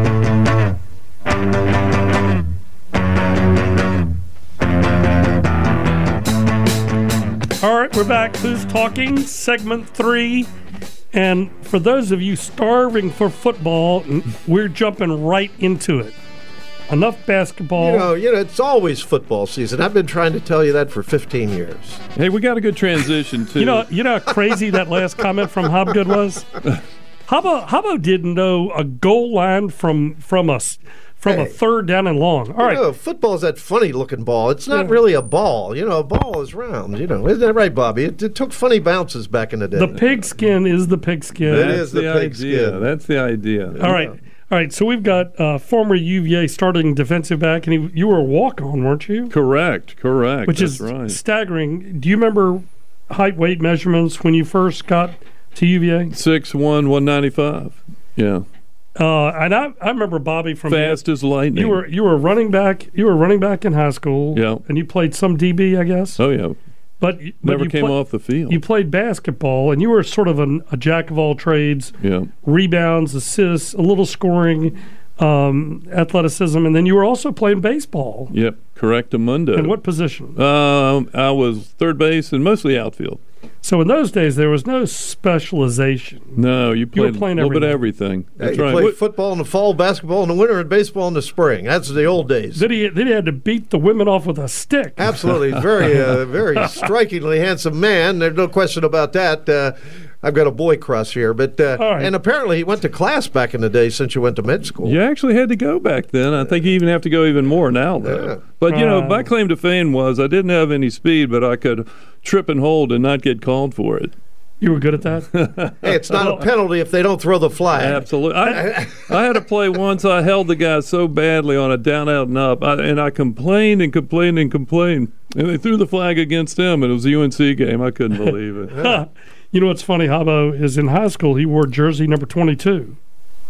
All right, we're back. Who's Talking? Segment 3. And for those of you starving for football, we're jumping right into it. Enough basketball. You know, it's always football season. I've been trying to tell you that for 15 years. Hey, we got a good transition, too. You know how crazy that last comment from Hobgood was? Hobbo didn't know a goal line from from a third down and long. All right. Football's that funny-looking ball. It's not really a ball. A ball is round. Isn't that right, Bobby? It took funny bounces back in the day. The pigskin is the pigskin. It is the pigskin. That's the idea. All right. So we've got former UVA starting defensive back, and you were a walk-on, weren't you? Correct. Which is staggering. Do you remember height, weight measurements when you first got to UVA? 6'1", 195. Yeah. And I remember Bobby from fast as lightning. You were running back. You were running back in high school. Yeah. And you played some DB, I guess. Oh yeah. But never came off the field. You played basketball, and you were sort of a jack of all trades. Yeah. Rebounds, assists, a little scoring, athleticism, and then you were also playing baseball. Yep. Correctamundo. And what position? I was third base and mostly outfield. So in those days, there was no specialization. No, you were playing a little bit of everything. That's right. Played football in the fall, basketball in the winter, and baseball in the spring. That's the old days. Then he had to beat the women off with a stick. Absolutely. Very strikingly handsome man. There's no question about that. I've got a boy crush here, but and apparently he went to class back in the day since you went to med school. You actually had to go back then. I think you even have to go even more now, though. Yeah. But, my claim to fame was I didn't have any speed, but I could trip and hold and not get called for it. You were good at that? Hey, it's not a penalty if they don't throw the flag. Absolutely. I had a play once. I held the guy so badly on a down, out, and up, and I complained and complained and complained. And they threw the flag against him, and it was a UNC game. I couldn't believe it. Yeah. You know what's funny, Habbo, is in high school he wore jersey number 22.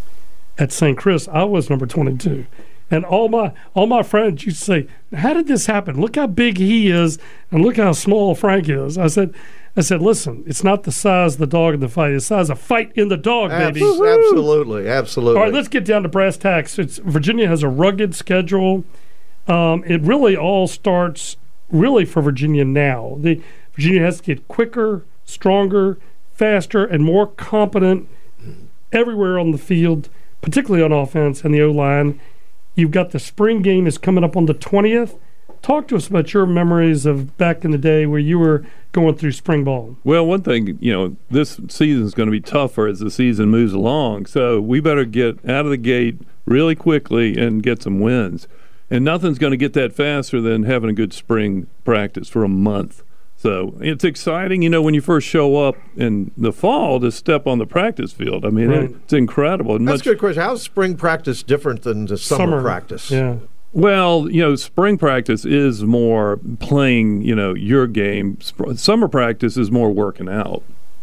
At St. Chris, I was number 22. And all my friends used to say, how did this happen? Look how big he is, and look how small Frank is. I said, listen, it's not the size of the dog in the fight. It's the size of fight in the dog, baby. Absolutely. All right, let's get down to brass tacks. Virginia has a rugged schedule. It really all starts for Virginia now. Virginia has to get quicker, stronger, faster, and more competent everywhere on the field, particularly on offense and the O-line. You've got the spring game is coming up on the 20th. Talk to us about your memories of back in the day where you were going through spring ball. Well, one thing, this season is going to be tougher as the season moves along, so we better get out of the gate really quickly and get some wins. And nothing's going to get that faster than having a good spring practice for a month. So it's exciting, when you first show up in the fall to step on the practice field. I mean, it's incredible. That's a good question. How's spring practice different than the summer practice? Yeah. Well, spring practice is more playing, your game. Summer practice is more working out.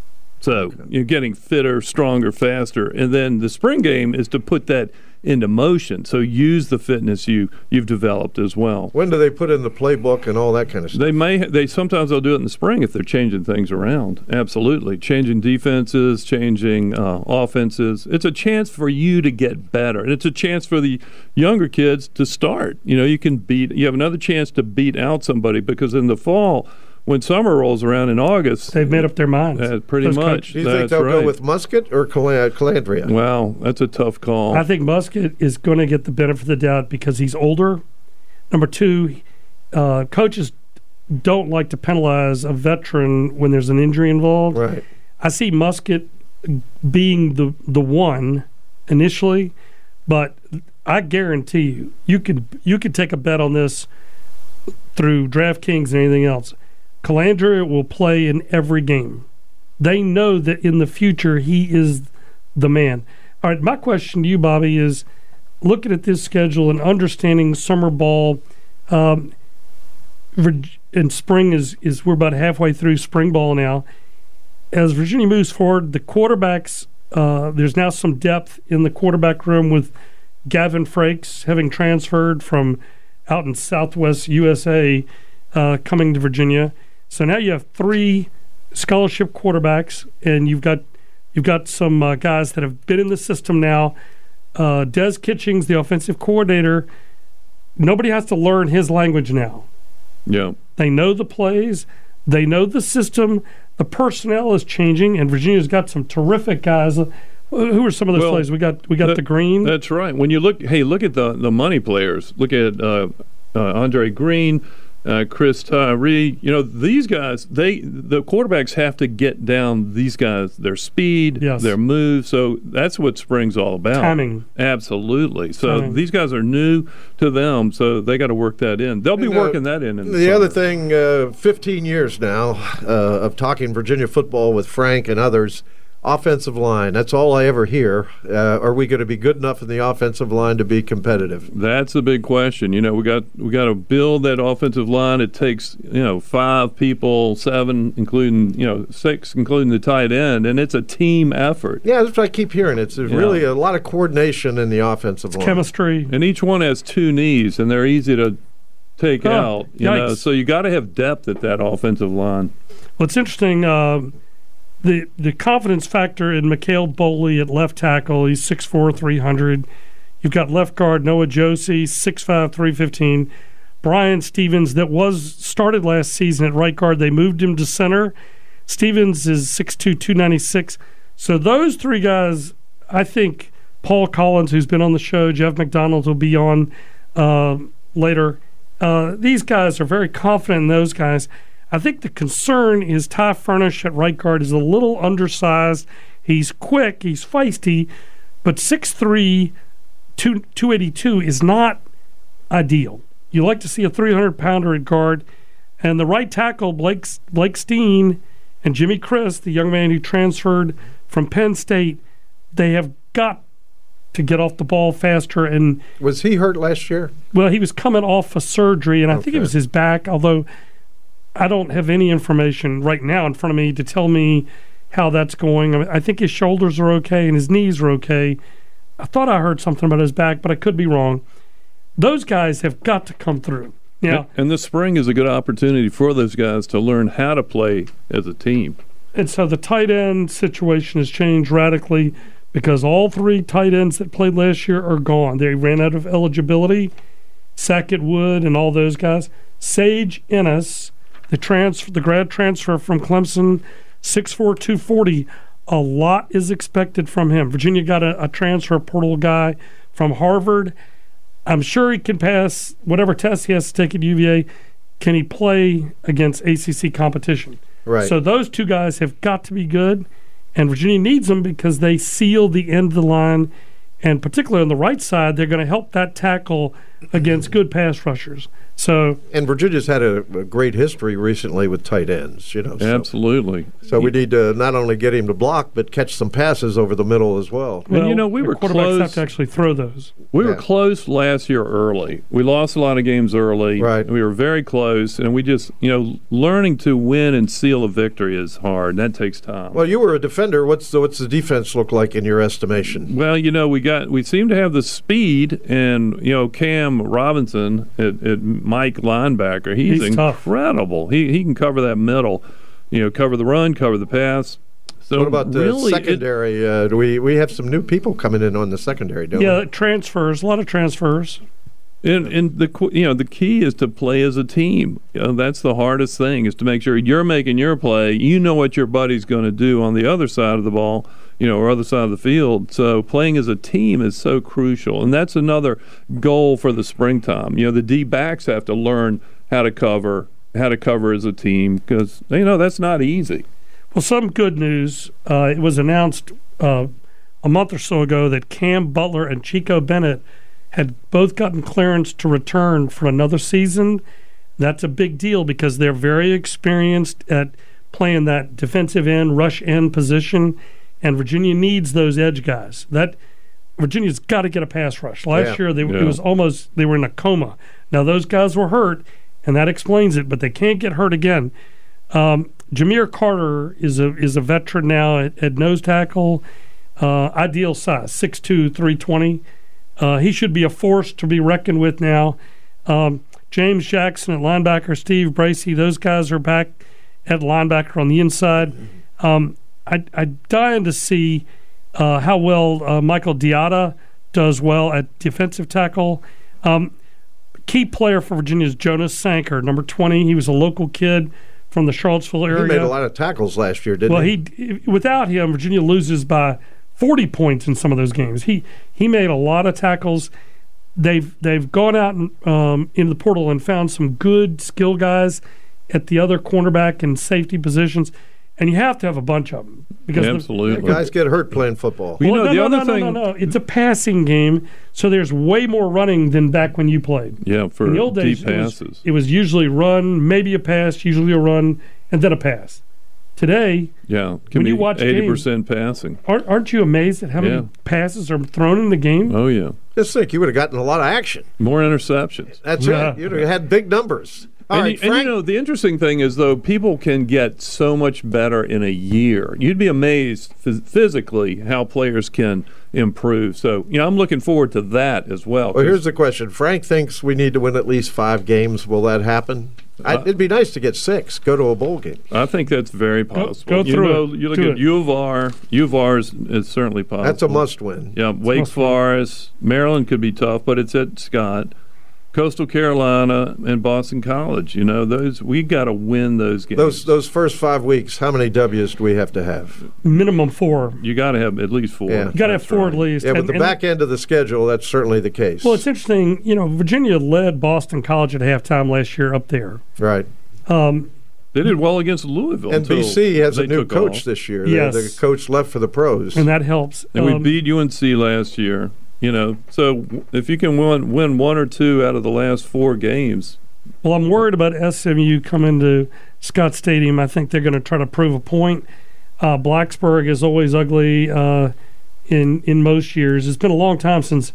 So you're getting fitter, stronger, faster. And then the spring game is to put that into motion. So use the fitness you've developed as well. When do they put in the playbook and all that kind of stuff? Sometimes they'll do it in the spring if they're changing things around. Absolutely. Changing defenses, changing offenses. It's a chance for you to get better. And it's a chance for the younger kids to start. You have another chance to beat out somebody, because in the fall, when summer rolls around in August, they've made up their minds. Pretty much. Do you think they'll go with Musket or Calandria? Well, that's a tough call. I think Musket is going to get the benefit of the doubt because he's older. Number two, coaches don't like to penalize a veteran when there's an injury involved. Right. I see Musket being the one initially, but I guarantee you could take a bet on this through DraftKings and anything else. Calandria will play in every game. They know that in the future he is the man. All right, my question to you, Bobby, is looking at this schedule and understanding summer ball, and spring is we're about halfway through spring ball now. As Virginia moves forward, the quarterbacks, there's now some depth in the quarterback room with Gavin Frakes having transferred from out in Southwest USA coming to Virginia. So now you have 3 scholarship quarterbacks, and you've got some guys that have been in the system now. Des Kitchings, the offensive coordinator, nobody has to learn his language now. Yeah. They know the plays. They know the system. The personnel is changing, and Virginia's got some terrific guys. Who are some of those plays? We got the Green. That's right. When you look at the money players. Look at Andre Green, Chris Tyree. These guys, the quarterbacks have to get down these guys, their speed, their move. So that's what spring's all about. Timing. Absolutely. So these guys are new to them, so they got to work that in. They'll be working that in the other thing, 15 years now of talking Virginia football with Frank and others, offensive line. That's all I ever hear. Are we going to be good enough in the offensive line to be competitive? That's a big question. We got to build that offensive line. It takes 5 people, 7 including 6 including the tight end, and it's a team effort. Yeah, that's what I keep hearing. It's really a lot of coordination in the offensive line. Chemistry. And each one has 2 knees, and they're easy to take out. So you got to have depth at that offensive line. Well, it's interesting. The confidence factor in Mikhail Boley at left tackle, he's 6'4", 300. You've got left guard Noah Josie, 6'5", 315. Brian Stevens, that started last season at right guard. They moved him to center. Stevens is 6'2", 296. So those 3 guys, I think Paul Collins, who's been on the show, Jeff McDonald will be on later. These guys are very confident in those guys. I think the concern is Ty Furnish at right guard is a little undersized. He's quick, he's feisty, but 6'3", 282 is not ideal. You like to see a 300-pounder at guard. And the right tackle, Blake Steen and Jimmy Chris, the young man who transferred from Penn State, they have got to get off the ball faster. And was he hurt last year? Well, he was coming off a surgery, and I think it was his back, although I don't have any information right now in front of me to tell me how that's going. I think his shoulders are okay and his knees are okay. I thought I heard something about his back, but I could be wrong. Those guys have got to come through. Now, and this spring is a good opportunity for those guys to learn how to play as a team. And so the tight end situation has changed radically because all 3 tight ends that played last year are gone. They ran out of eligibility. Sackett Wood and all those guys. Sage Ennis, the grad transfer from Clemson, 6'4", 240. A lot is expected from him. Virginia got a transfer portal guy from Harvard. I'm sure he can pass whatever test he has to take at UVA. Can he play against ACC competition? Right. So those 2 guys have got to be good, and Virginia needs them because they seal the end of the line, and particularly on the right side, they're going to help that tackle against good pass rushers. And Virginia's had a great history recently with tight ends, Absolutely. So we need to not only get him to block, but catch some passes over the middle as well. And we were quarterbacks close. Have to actually throw those. We were close last year early. We lost a lot of games early. Right. We were very close, and we just, learning to win and seal a victory is hard. That takes time. Well, you were a defender. What's the defense look like in your estimation? Well, we seem to have the speed, and Cam Robinson at Mike linebacker, he's incredible. He can cover that middle, cover the run, cover the pass. So what about the secondary? Do we have some new people coming in on the secondary? Don't we? Transfers, a lot of transfers. And the key is to play as a team. That's the hardest thing, is to make sure you're making your play. You know what your buddy's going to do on the other side of the ball, or other side of the field. So playing as a team is so crucial, and that's another goal for the springtime. The D-backs have to learn how to cover as a team, because that's not easy. Well, some good news. It was announced a month or so ago that Cam Butler and Chico Bennett had both gotten clearance to return for another season. That's a big deal because they're very experienced at playing that defensive end, rush end position, and Virginia needs those edge guys. Virginia's got to get a pass rush. Last year, it was almost they were in a coma. Now, those guys were hurt, and that explains it, but they can't get hurt again. Jameer Carter is a veteran now at nose tackle, ideal size, 6'2", 320. He should be a force to be reckoned with now. James Jackson at linebacker, Steve Bracey, those guys are back at linebacker on the inside. I'm dying to see how well Michael Diatta does well at defensive tackle. Key player for Virginia is Jonas Sanker, number 20. He was a local kid from the Charlottesville area. He made a lot of tackles last year, didn't he? Without him, Virginia loses by 40 points in some of those games. He made a lot of tackles. they've gone out and into the portal and found some good skill guys at the other cornerback and safety positions, and you have to have a bunch of them because absolutely guys get hurt playing football. Well, no. It's a passing game, so there's way more running than back when you played. Yeah, for in the old days, deep passes, it was usually run, maybe a pass, usually a run, and then a pass. Today, when you watch 80% passing. Aren't you amazed at how many passes are thrown in the game? Oh, yeah. Just think, you would have gotten a lot of action. More interceptions. That's it. You'd have had big numbers. And the interesting thing is, though, people can get so much better in a year. You'd be amazed physically how players can improve. So, I'm looking forward to that as well. Well, here's the question. Frank thinks we need to win at least 5 games. Will that happen? It'd be nice to get 6, go to a bowl game. I think that's very possible. Go through it. You look at U of R. U of R is certainly possible. That's a must-win. Yeah, Wake Forest. Maryland could be tough, but it's at Scott. Coastal Carolina and Boston College, we got to win those games. Those first 5 weeks, how many W's do we have to have? Minimum 4. You got to have at least 4. Yeah. You got to have 4 at least. Yeah, but the back end of the schedule, that's certainly the case. Well, it's interesting. Virginia led Boston College at halftime last year up there. Right. They did well against Louisville. And BC has a new coach this year. Yes. The coach left for the pros. And that helps. And we beat UNC last year. So if you can win 1 or 2 out of the last 4 games. Well, I'm worried about SMU coming to Scott Stadium. I think they're going to try to prove a point. Blacksburg is always ugly in most years. It's been a long time since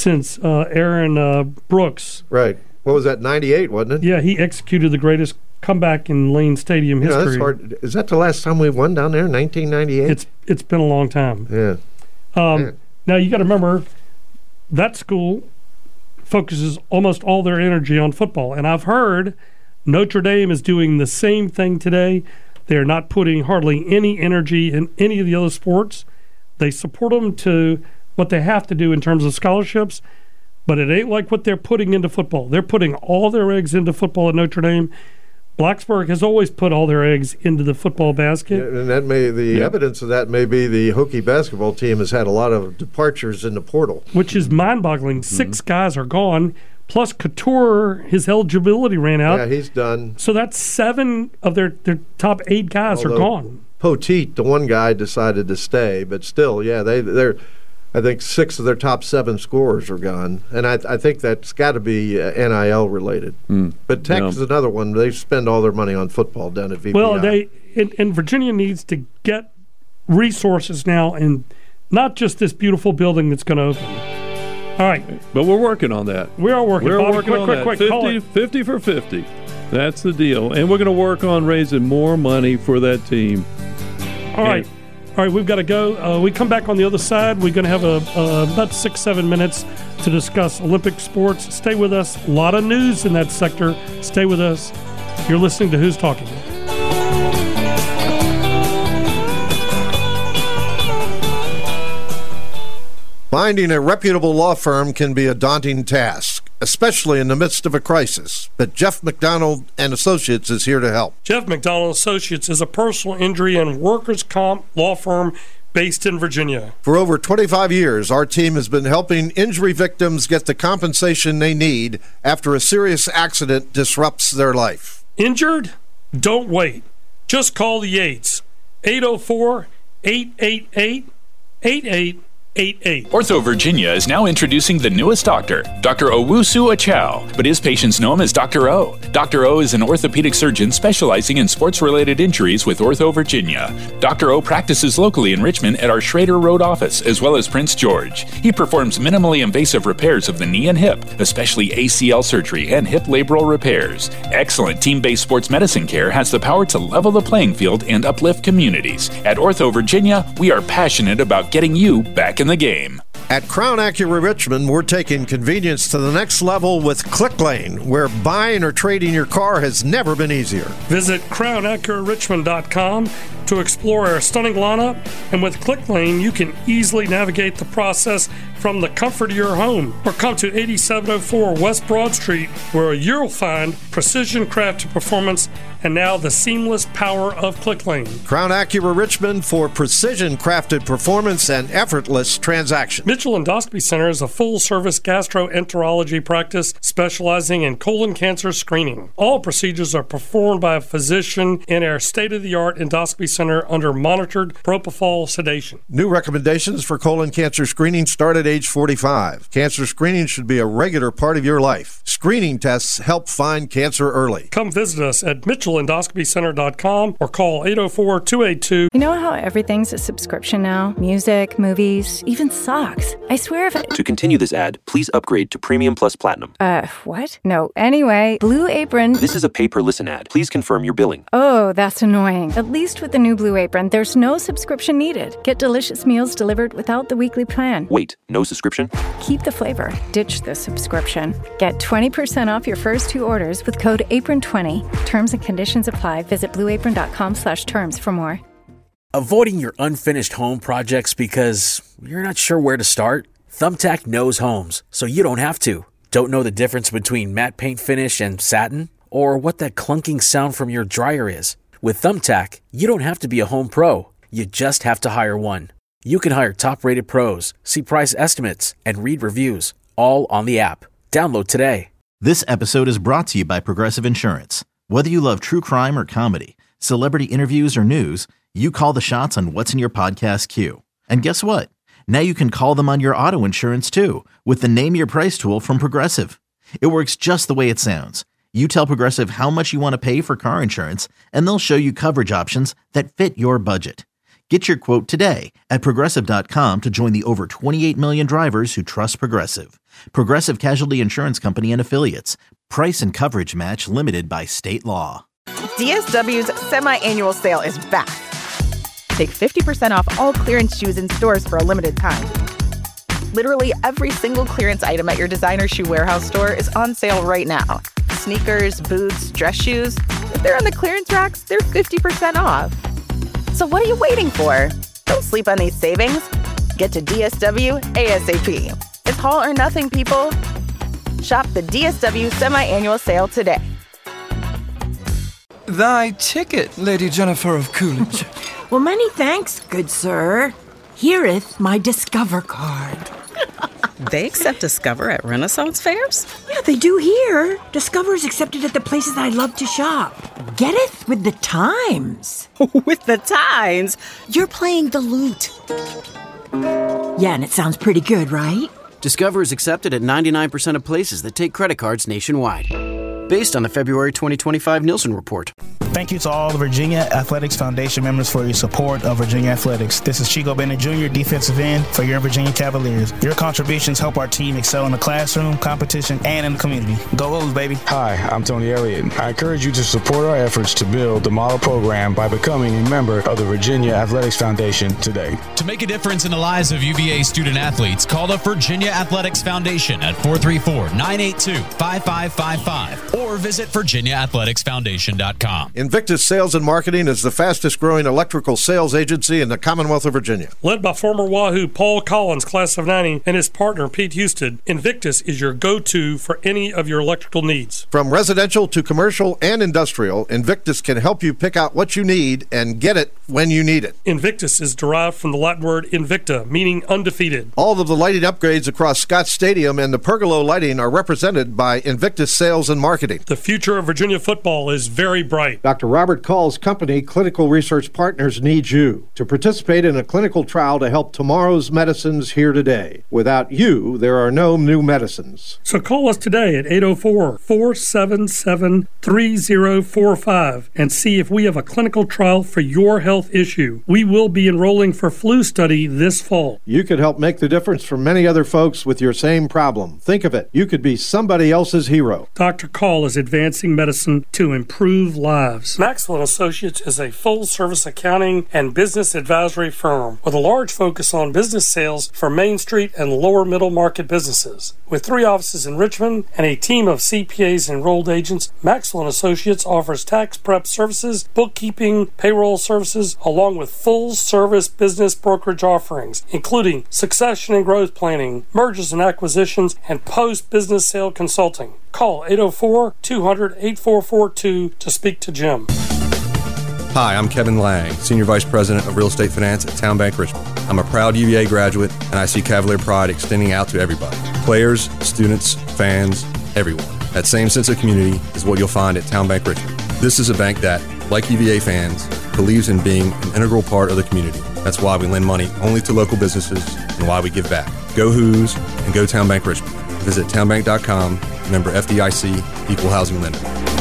Aaron Brooks. Right. What was that, 98, wasn't it? Yeah, he executed the greatest comeback in Lane Stadium history. That's hard. Is that the last time we won down there, 1998? It's been a long time. Yeah. Now, you got to remember, that school focuses almost all their energy on football. And I've heard Notre Dame is doing the same thing today. They're not putting hardly any energy in any of the other sports. They support them to what they have to do in terms of scholarships, but it ain't like what they're putting into football. They're putting all their eggs into football at Notre Dame. Blacksburg has always put all their eggs into the football basket. Yeah, and that evidence of that may be the Hokie basketball team has had a lot of departures in the portal. Which is mind-boggling. Mm-hmm. 6 guys are gone, plus Couture, his eligibility ran out. Yeah, he's done. So that's 7 of their top 8 guys are gone. Poteet, the one guy, decided to stay, but still, yeah, they're I think 6 of their top 7 scorers are gone, and I think that's got to be NIL related. But Tech is another one. They spend all their money on football down at VPI. Well, and Virginia needs to get resources now, and not just this beautiful building that's going to open. All right, but we're working on that. We are working. We're Bobby, working on that. 50 for 50. That's the deal, and we're going to work on raising more money for that team. All right. All right, we've got to go. We come back on the other side. We're going to have about 6-7 minutes to discuss Olympic sports. Stay with us. A lot of news in that sector. Stay with us. You're listening to Who's Talking. Finding a reputable law firm can be a daunting task, especially in the midst of a crisis. But Jeff McDonald and Associates is here to help. Jeff McDonald Associates is a personal injury and workers' comp law firm based in Virginia. For over 25 years, our team has been helping injury victims get the compensation they need after a serious accident disrupts their life. Injured? Don't wait. Just call the Yates. 804-888-8888. Ortho Virginia is now introducing the newest doctor, Dr. Owusu Achow, but his patients know him as Dr. O. Dr. O is an orthopedic surgeon specializing in sports-related injuries with Ortho Virginia. Dr. O practices locally in Richmond at our Schrader Road office, as well as Prince George. He performs minimally invasive repairs of the knee and hip, especially ACL surgery and hip labral repairs. Excellent team-based sports medicine care has the power to level the playing field and uplift communities. At Ortho Virginia, we are passionate about getting you back in the game. At Crown Acura Richmond, we're taking convenience to the next level with ClickLane, where buying or trading your car has never been easier. Visit CrownAcuraRichmond.com to explore our stunning lineup, and with ClickLane, you can easily navigate the process from the comfort of your home. Or come to 8704 West Broad Street, where you'll find precision crafted performance and now the seamless power of ClickLane. Crown Acura Richmond for precision crafted performance and effortless transaction. Mitchell Endoscopy Center is a full-service gastroenterology practice specializing in colon cancer screening. All procedures are performed by a physician in our state-of-the-art endoscopy center under monitored propofol sedation. New recommendations for colon cancer screening start at age 45. Cancer screening should be a regular part of your life. Screening tests help find cancer early. Come visit us at MitchellEndoscopyCenter.com or call 804-282. You know how everything's a subscription now? Music, movies, even socks. I swear if To continue this ad, please upgrade to Premium Plus Platinum. What? No. Anyway, Blue Apron. This is a pay-per-listen ad. Please confirm your billing. Oh, that's annoying. At least with the new Blue Apron, there's no subscription needed. Get delicious meals delivered without the weekly plan. Wait, no subscription? Keep the flavor. Ditch the subscription. Get 20% off your first 2 orders with code APRON20. Terms and conditions apply. Visit blueapron.com/terms for more. Avoiding your unfinished home projects because you're not sure where to start? Thumbtack knows homes, so you don't have to. Don't know the difference between matte paint finish and satin? Or what that clunking sound from your dryer is? With Thumbtack, you don't have to be a home pro. You just have to hire one. You can hire top-rated pros, see price estimates, and read reviews, all on the app. Download today. This episode is brought to you by Progressive Insurance. Whether you love true crime or comedy, celebrity interviews or news, you call the shots on what's in your podcast queue. And guess what? Now you can call them on your auto insurance too with the Name Your Price tool from Progressive. It works just the way it sounds. You tell Progressive how much you want to pay for car insurance, and they'll show you coverage options that fit your budget. Get your quote today at Progressive.com to join the over 28 million drivers who trust Progressive. Progressive Casualty Insurance Company and Affiliates. Price and coverage match limited by state law. DSW's semi-annual sale is back. Take 50% off all clearance shoes in stores for a limited time. Literally every single clearance item at your designer shoe warehouse store is on sale right now. Sneakers, boots, dress shoes. If they're on the clearance racks, they're 50% off. So what are you waiting for? Don't sleep on these savings. Get to DSW ASAP. It's haul or nothing, people. Shop the DSW semi-annual sale today. Thy ticket, Lady Jennifer of Coolidge. Well, many thanks, good sir. Here'th my Discover card. They accept Discover at Renaissance fairs? Yeah, they do here. Discover's accepted at the places I love to shop. Getteth with the times. With the times? You're playing the lute. Yeah, and it sounds pretty good, right? Discover is accepted at 99% of places that take credit cards nationwide. Based on the February 2025 Nielsen report. Thank you to all the Virginia Athletics Foundation members for your support of Virginia Athletics. This is Chico Bennett Jr., defensive end for your Virginia Cavaliers. Your contributions help our team excel in the classroom, competition, and in the community. Go Wolves, baby. Hi, I'm Tony Elliott. I encourage you to support our efforts to build the model program by becoming a member of the Virginia Athletics Foundation today. To make a difference in the lives of UVA student athletes, call the Virginia Athletics Foundation at 434-982-5555 or visit VirginiaAthleticsFoundation.com. Invictus Sales and Marketing is the fastest growing electrical sales agency in the Commonwealth of Virginia. Led by former Wahoo Paul Collins, class of 90, and his partner Pete Houston, Invictus is your go-to for any of your electrical needs. From residential to commercial and industrial, Invictus can help you pick out what you need and get it when you need it. Invictus is derived from the Latin word invicta, meaning undefeated. All of the lighting upgrades across Scott Stadium and the pergola lighting are represented by Invictus Sales and Marketing. The future of Virginia football is very bright. Dr. Robert Call's company, Clinical Research Partners, needs you to participate in a clinical trial to help tomorrow's medicines here today. Without you, there are no new medicines. So call us today at 804-477-3045 and see if we have a clinical trial for your health issue. We will be enrolling for flu study this fall. You could help make the difference for many other folks with your same problem. Think of it. You could be somebody else's hero. Dr. Call is advancing medicine to improve lives. lives. Maxwell & Associates is a full-service accounting and business advisory firm with a large focus on business sales for Main Street and lower middle market businesses. With 3 offices in Richmond and a team of CPAs and enrolled agents, Maxwell & Associates offers tax prep services, bookkeeping, payroll services, along with full-service business brokerage offerings, including succession and growth planning, mergers and acquisitions, and post-business sale consulting. Call 804-200-8442 to speak to Jim. Hi, I'm Kevin Lang, Senior Vice President of Real Estate Finance at Town Bank Richmond. I'm a proud UVA graduate, and I see Cavalier pride extending out to everybody. Players, students, fans, everyone. That same sense of community is what you'll find at Town Bank Richmond. This is a bank that, like UVA fans, believes in being an integral part of the community. That's why we lend money only to local businesses and why we give back. Go Hoos and go Town Bank Richmond. Visit townbank.com, member FDIC, equal housing lender.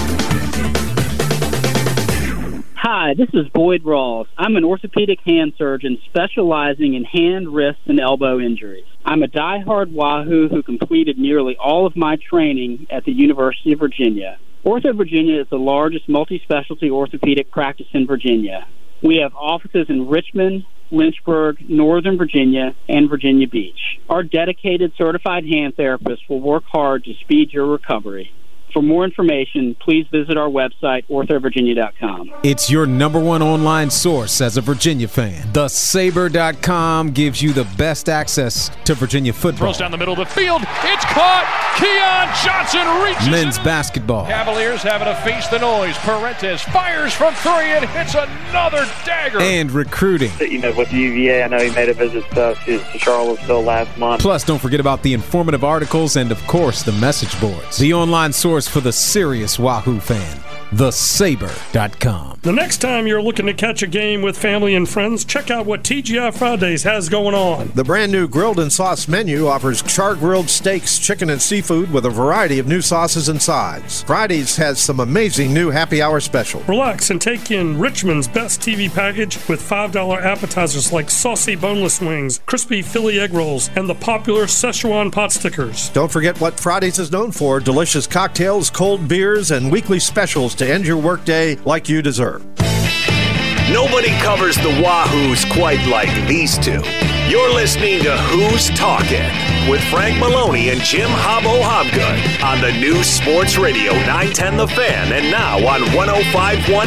Hi, this is Boyd Ross. I'm an orthopedic hand surgeon specializing in hand, wrist, and elbow injuries. I'm a diehard Wahoo who completed nearly all of my training at the University of Virginia. Ortho Virginia is the largest multi-specialty orthopedic practice in Virginia. We have offices in Richmond, Lynchburg, Northern Virginia, and Virginia Beach. Our dedicated certified hand therapists will work hard to speed your recovery. For more information, please visit our website, orthovirginia.com. It's your number one online source as a Virginia fan. TheSaber.com gives you the best access to Virginia football. Throws down the middle of the field. It's caught. Keon Johnson reaches men's basketball. Cavaliers having to face the noise. Parentes fires from 3 and hits another dagger. And recruiting. You know, with UVA, I know he made a visit to Charlottesville last month. Plus, don't forget about the informative articles and, of course, the message boards. The online source for the serious Wahoo fan. TheSaber.com. The next time you're looking to catch a game with family and friends, check out what TGI Fridays has going on. The brand new grilled and sauce menu offers char-grilled steaks, chicken, and seafood with a variety of new sauces and sides. Fridays has some amazing new happy hour specials. Relax and take in Richmond's best TV package with $5 appetizers like saucy boneless wings, crispy Philly egg rolls, and the popular Szechuan pot stickers. Don't forget what Fridays is known for: delicious cocktails, cold beers, and weekly specials to end your workday like you deserve. Nobody covers the Wahoos quite like these two. You're listening to Who's Talking with Frank Maloney and Jim Hobbo Hobgood on the new Sports Radio 910 The Fan and now on 105.1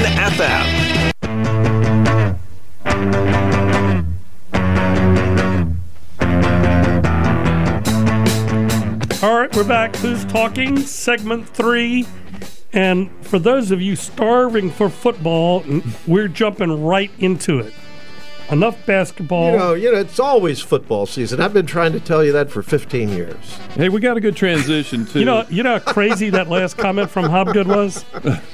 FM. All right, we're back. Who's Talking? Segment 3. And for those of you starving for football, we're jumping right into it. Enough basketball. You know, it's always football season. I've been trying to tell you that for 15 years. Hey, we got a good transition, too. You know how crazy that last comment from Hobgood was?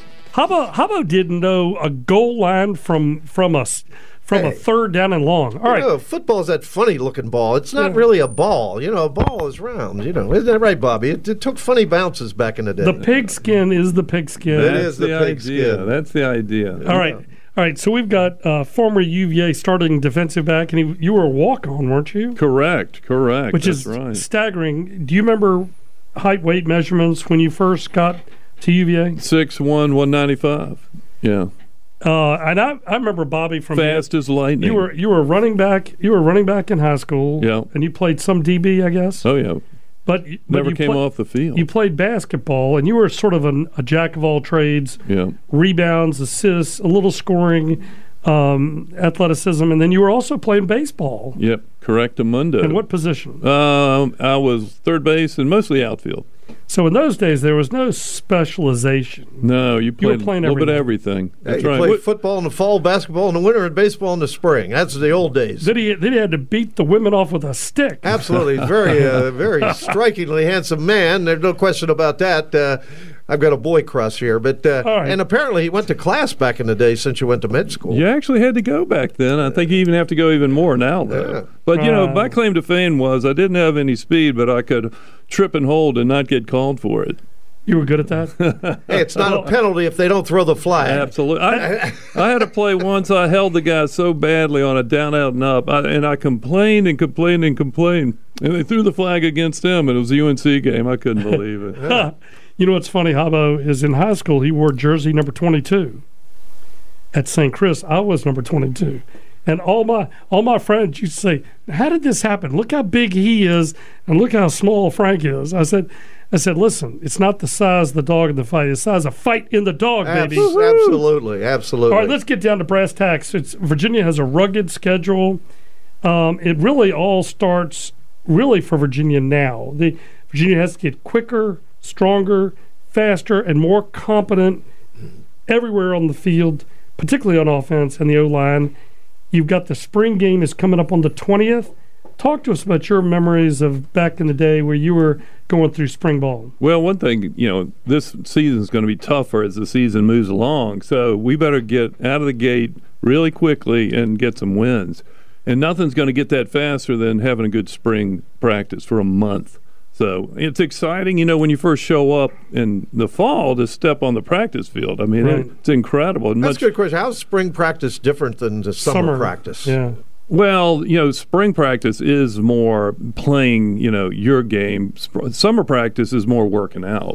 Hobbo didn't know a goal line from us. From a third down and long. All right. Football is that funny-looking ball. It's not really a ball. You know, a ball is round. You know, isn't that right, Bobby? It took funny bounces back in the day. The pigskin is the pigskin. It is the pigskin. That's the idea. All right. So we've got former UVA starting defensive back, and you were a walk-on, weren't you? Correct. Which is staggering. Do you remember height, weight measurements when you first got to UVA? 6'1", 195. Yeah. And I remember Bobby from fast as lightning. You were running back. You were running back in high school. Yeah. And you played some DB, I guess. Oh yeah. But never came off the field. You played basketball, and you were sort of a jack of all trades. Yeah. Rebounds, assists, a little scoring, athleticism, and then you were also playing baseball. Yep. Correctamundo. And what position? I was third base and mostly outfield. So in those days, there was no specialization. No, you played were playing a little bit of everything. That's right. You played football in the fall, basketball in the winter, and baseball in the spring. That's the old days. Then he had to beat the women off with a stick. Absolutely. Very strikingly handsome man. There's no question about that. I've got a boy crush here, but and apparently he went to class back in the day since you went to med school. You actually had to go back then. I think you even have to go even more now, though. Yeah. But, my claim to fame was I didn't have any speed, but I could trip and hold and not get called for it. You were good at that? Hey, it's not a penalty if they don't throw the flag. Absolutely. I had a play once. I held the guy so badly on a down, out, and up, and I complained and complained and complained. And they threw the flag against him, and it was a UNC game. I couldn't believe it. You know what's funny, Hobbo, is in high school he wore jersey number 22. at St. Chris, I was number 22. And all my friends used to say, how did this happen? Look how big he is, and look how small Frank is. I said, listen, it's not the size of the dog in the fight. It's the size of fight in the dog, baby. Absolutely. All right, let's get down to brass tacks. Virginia has a rugged schedule. It really all starts for Virginia now. Virginia has to get quicker, stronger, faster, and more competent everywhere on the field, particularly on offense and the O-line. You've got the spring game is coming up on the 20th. Talk to us about your memories of back in the day where you were going through spring ball. Well, one thing, this season is going to be tougher as the season moves along, so we better get out of the gate really quickly and get some wins. And nothing's going to get that faster than having a good spring practice for a month. So it's exciting, when you first show up in the fall to step on the practice field. I mean, it's incredible. That's a good question. How's spring practice different than the summer practice? Yeah. Well, spring practice is more playing, your game. Summer practice is more working out.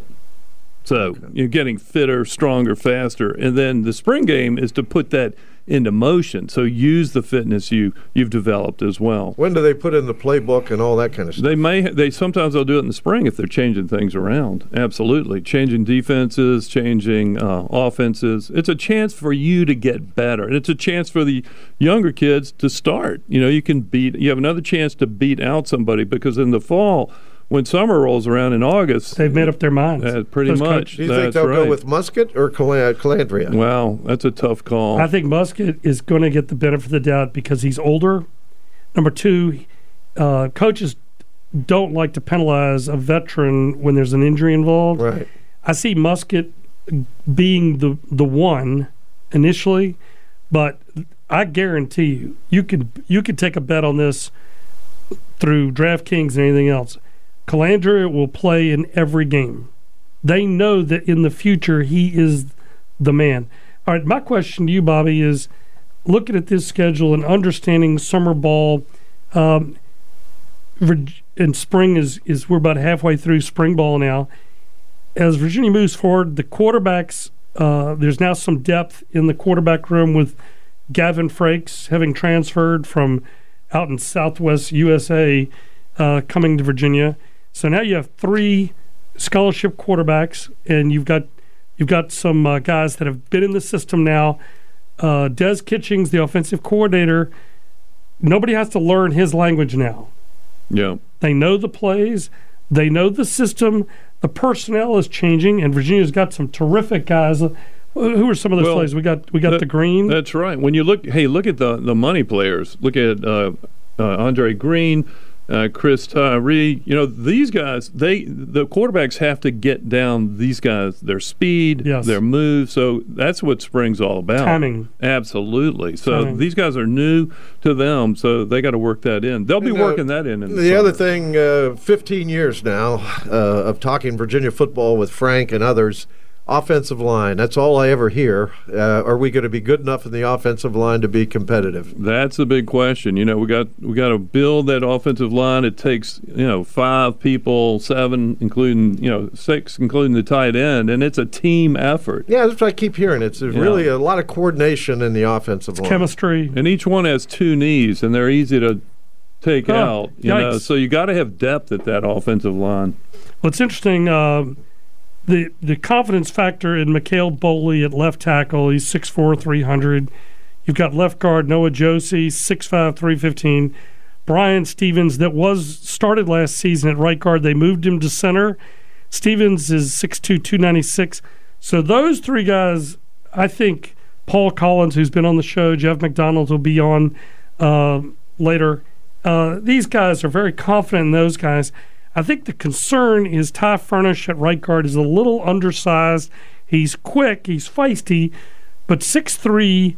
So you're getting fitter, stronger, faster. And then the spring game is to put that into motion. So use the fitness you've developed as well. When do they put in the playbook and all that kind of stuff? Sometimes they'll do it in the spring if they're changing things around. Absolutely. Changing defenses, changing offenses. It's a chance for you to get better. And it's a chance for the younger kids to start. You have another chance to beat out somebody, because in the fall, when summer rolls around in August, they've made up their minds. Pretty much. Do you think they'll go with Musket or Calandria? Well, that's a tough call. I think Musket is going to get the benefit of the doubt because he's older. Number two, coaches don't like to penalize a veteran when there's an injury involved. Right. I see Musket being the one initially, but I guarantee you could take a bet on this through DraftKings and anything else. Calandria will play in every game. They know that in the future he is the man. All right, my question to you, Bobby, is looking at this schedule and understanding summer ball, and spring is we're about halfway through spring ball now. As Virginia moves forward, the quarterbacks, there's now some depth in the quarterback room with Gavin Frakes having transferred from out in Southwest USA coming to Virginia. So now you have 3 scholarship quarterbacks, and you've got some guys that have been in the system now. Des Kitchings, the offensive coordinator, nobody has to learn his language now. Yeah, they know the plays, they know the system. The personnel is changing, and Virginia's got some terrific guys. Who are some of those plays? We got the Green. That's right. When you look at the money players. Look at Andre Green. Chris Tyree, these guys, the quarterbacks have to get down these guys, their speed, their moves. So that's what spring's all about. Timing. Absolutely. So these guys are new to them, so they got to work that in. They'll be working that in the other thing, 15 years now of talking Virginia football with Frank and others. Offensive line, that's all I ever hear. Are we going to be good enough in the offensive line to be competitive? That's a big question. We got to build that offensive line. It takes 5 people, 7 including 6 including the tight end, and it's a team effort. Yeah, that's what I keep hearing. It's really a lot of coordination in the offensive line. Chemistry. And each one has 2 knees, and they're easy to take out. So you got to have depth at that offensive line. Well, it's interesting. The confidence factor in Mikhail Boley at left tackle, he's 6'4", 300. You've got left guard Noah Josie, 6'5", 315. Brian Stevens, that started last season at right guard. They moved him to center. Stevens is 6'2", 296. So those 3 guys, I think Paul Collins, who's been on the show, Jeff McDonald will be on later. These guys are very confident in those guys. I think the concern is Ty Furnish at right guard is a little undersized. He's quick, he's feisty, but 6'3",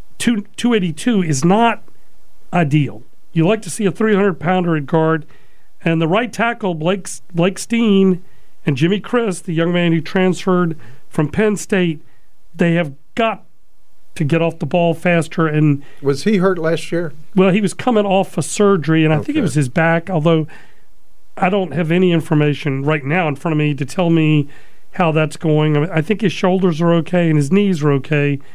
282 is not ideal. You like to see a 300-pounder at guard. And the right tackle, Blake Steen and Jimmy Chris, the young man who transferred from Penn State, they have got to get off the ball faster. And was he hurt last year? Well, he was coming off a surgery, and I think it was his back, although I don't have any information right now in front of me to tell me how that's going. I think his shoulders are okay and his knees are okay.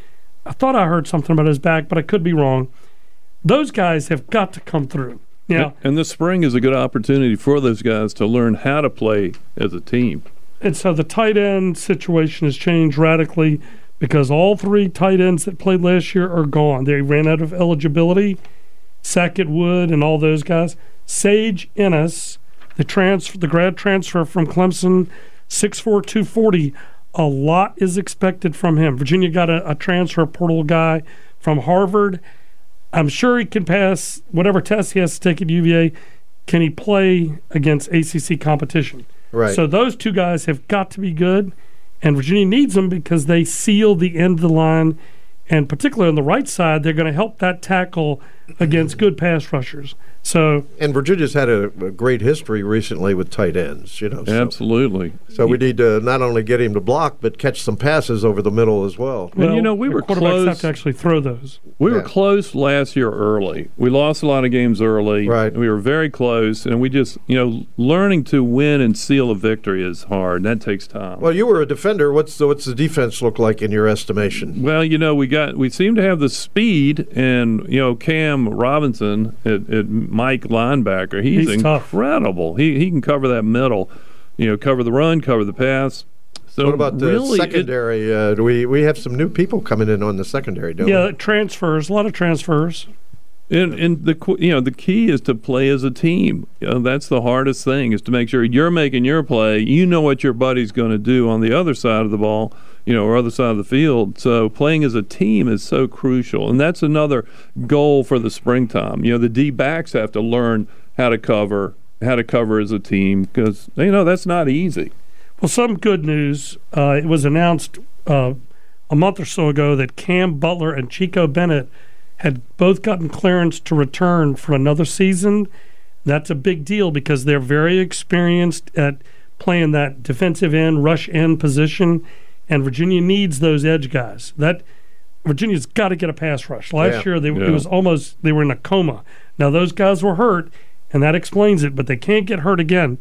I thought I heard something about his back, but I could be wrong. Those guys have got to come through. Yeah, and this spring is a good opportunity for those guys to learn how to play as a team. And so the tight end situation has changed radically because all 3 tight ends that played last year are gone. They ran out of eligibility. Sackett Wood and all those guys. Sage Ennis, the grad transfer from Clemson, 6'4", 240. A lot is expected from him. Virginia got a transfer portal guy from Harvard. I'm sure he can pass whatever test he has to take at UVA. Can he play against ACC competition? Right. So those 2 guys have got to be good, and Virginia needs them because they seal the end of the line, and particularly on the right side, they're going to help that tackle against good pass rushers. And Virginia's had a great history recently with tight ends, Absolutely. So we need to not only get him to block, but catch some passes over the middle as well. And we were quarterbacks close. Have to actually throw those. We were close last year early. We lost a lot of games early. Right. We were very close, and we just, learning to win and seal a victory is hard. That takes time. Well, you were a defender. What's the defense look like in your estimation? Well, we seem to have the speed, and Cam Robinson at Mike linebacker, he's incredible. He can cover that middle, cover the run, cover the pass. So what about the secondary? We have some new people coming in on the secondary, don't we? Yeah, transfers, a lot of transfers. And the key is to play as a team. That's the hardest thing, is to make sure you're making your play. You know what your buddy's going to do on the other side of the ball, or other side of the field. So playing as a team is so crucial, and that's another goal for the springtime. The D-backs have to learn how to cover as a team, because that's not easy. Well, some good news. It was announced a month or so ago that Cam Butler and Chico Bennett had both gotten clearance to return for another season. That's a big deal because they're very experienced at playing that defensive end, rush end position, and Virginia needs those edge guys. Virginia's got to get a pass rush. Last year, it was almost they were in a coma. Now those guys were hurt, and that explains it, but they can't get hurt again.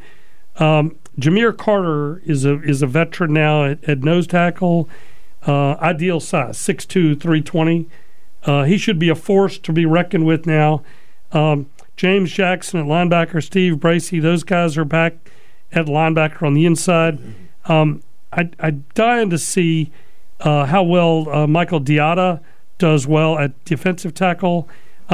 Jameer Carter is a veteran now at nose tackle, ideal size, 6'2", 320. He should be a force to be reckoned with now. James Jackson at linebacker, Steve Bracey, those guys are back at linebacker on the inside. I'm dying to see how well Michael Diatta does well at defensive tackle.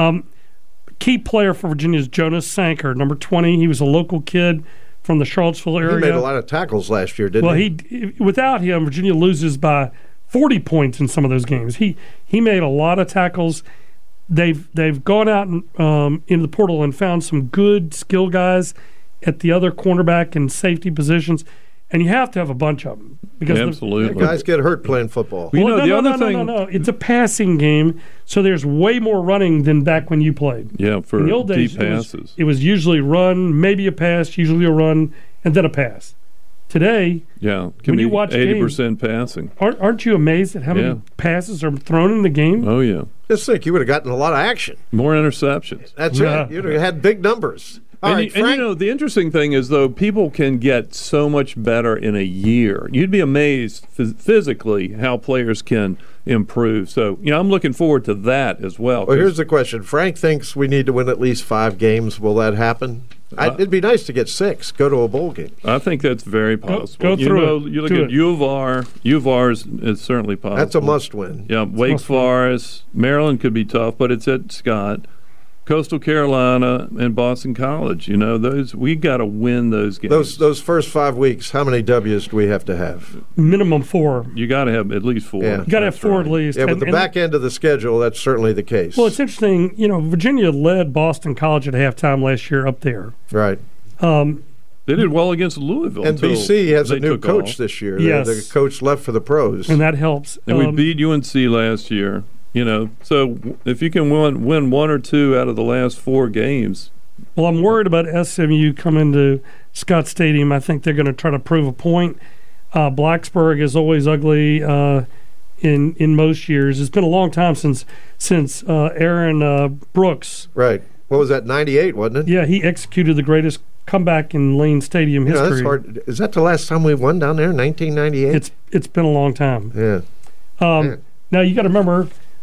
Key player for Virginia is Jonas Sanker, number 20. He was a local kid from the Charlottesville area. He made a lot of tackles last year, didn't he? Well, without him, Virginia loses by 40 points in some of those games. He made a lot of tackles. They've gone out into the portal and found some good skill guys at the other cornerback and safety positions, and you have to have a bunch of them because absolutely guys get hurt playing football. No. It's a passing game, so there's way more running than back when you played. Yeah, for in the old days, deep passes, it was usually run, maybe a pass, usually a run, and then a pass. Today, when you watch 80% passing. Aren't you amazed at how many passes are thrown in the game? Oh yeah. Just think, you would have gotten a lot of action. More interceptions. That's it. You'd have had big numbers. And the interesting thing is, though, people can get so much better in a year. You'd be amazed physically how players can improve. So, I'm looking forward to that as well. Well, here's the question. Frank thinks we need to win at least 5 games. Will that happen? It'd be nice to get 6, go to a bowl game. I think that's very possible. Go through it. You look at U of R. U of R is certainly possible. That's a must-win. Yeah, Wake Forest. Maryland could be tough, but it's at Scott. Coastal Carolina and Boston College, we got to win those games. Those first 5 weeks, how many W's do we have to have? Minimum 4. You got to have at least 4. Yeah. You got to have 4 at least. Yeah, but the back end of the schedule, that's certainly the case. Well, it's interesting. Virginia led Boston College at halftime last year up there. Right. They did well against Louisville. And BC has a new coach this year. Yes. The coach left for the pros. And that helps. And we beat UNC last year. So if you can win 1 or 2 out of the last 4 games. Well, I'm worried about SMU coming to Scott Stadium. I think they're going to try to prove a point. Blacksburg is always ugly in most years. It's been a long time since Aaron Brooks. Right. What was that, 98, wasn't it? Yeah, he executed the greatest comeback in Lane Stadium history. That's hard. Is that the last time we won down there, 1998? It's been a long time. Yeah. Now, you got to remember,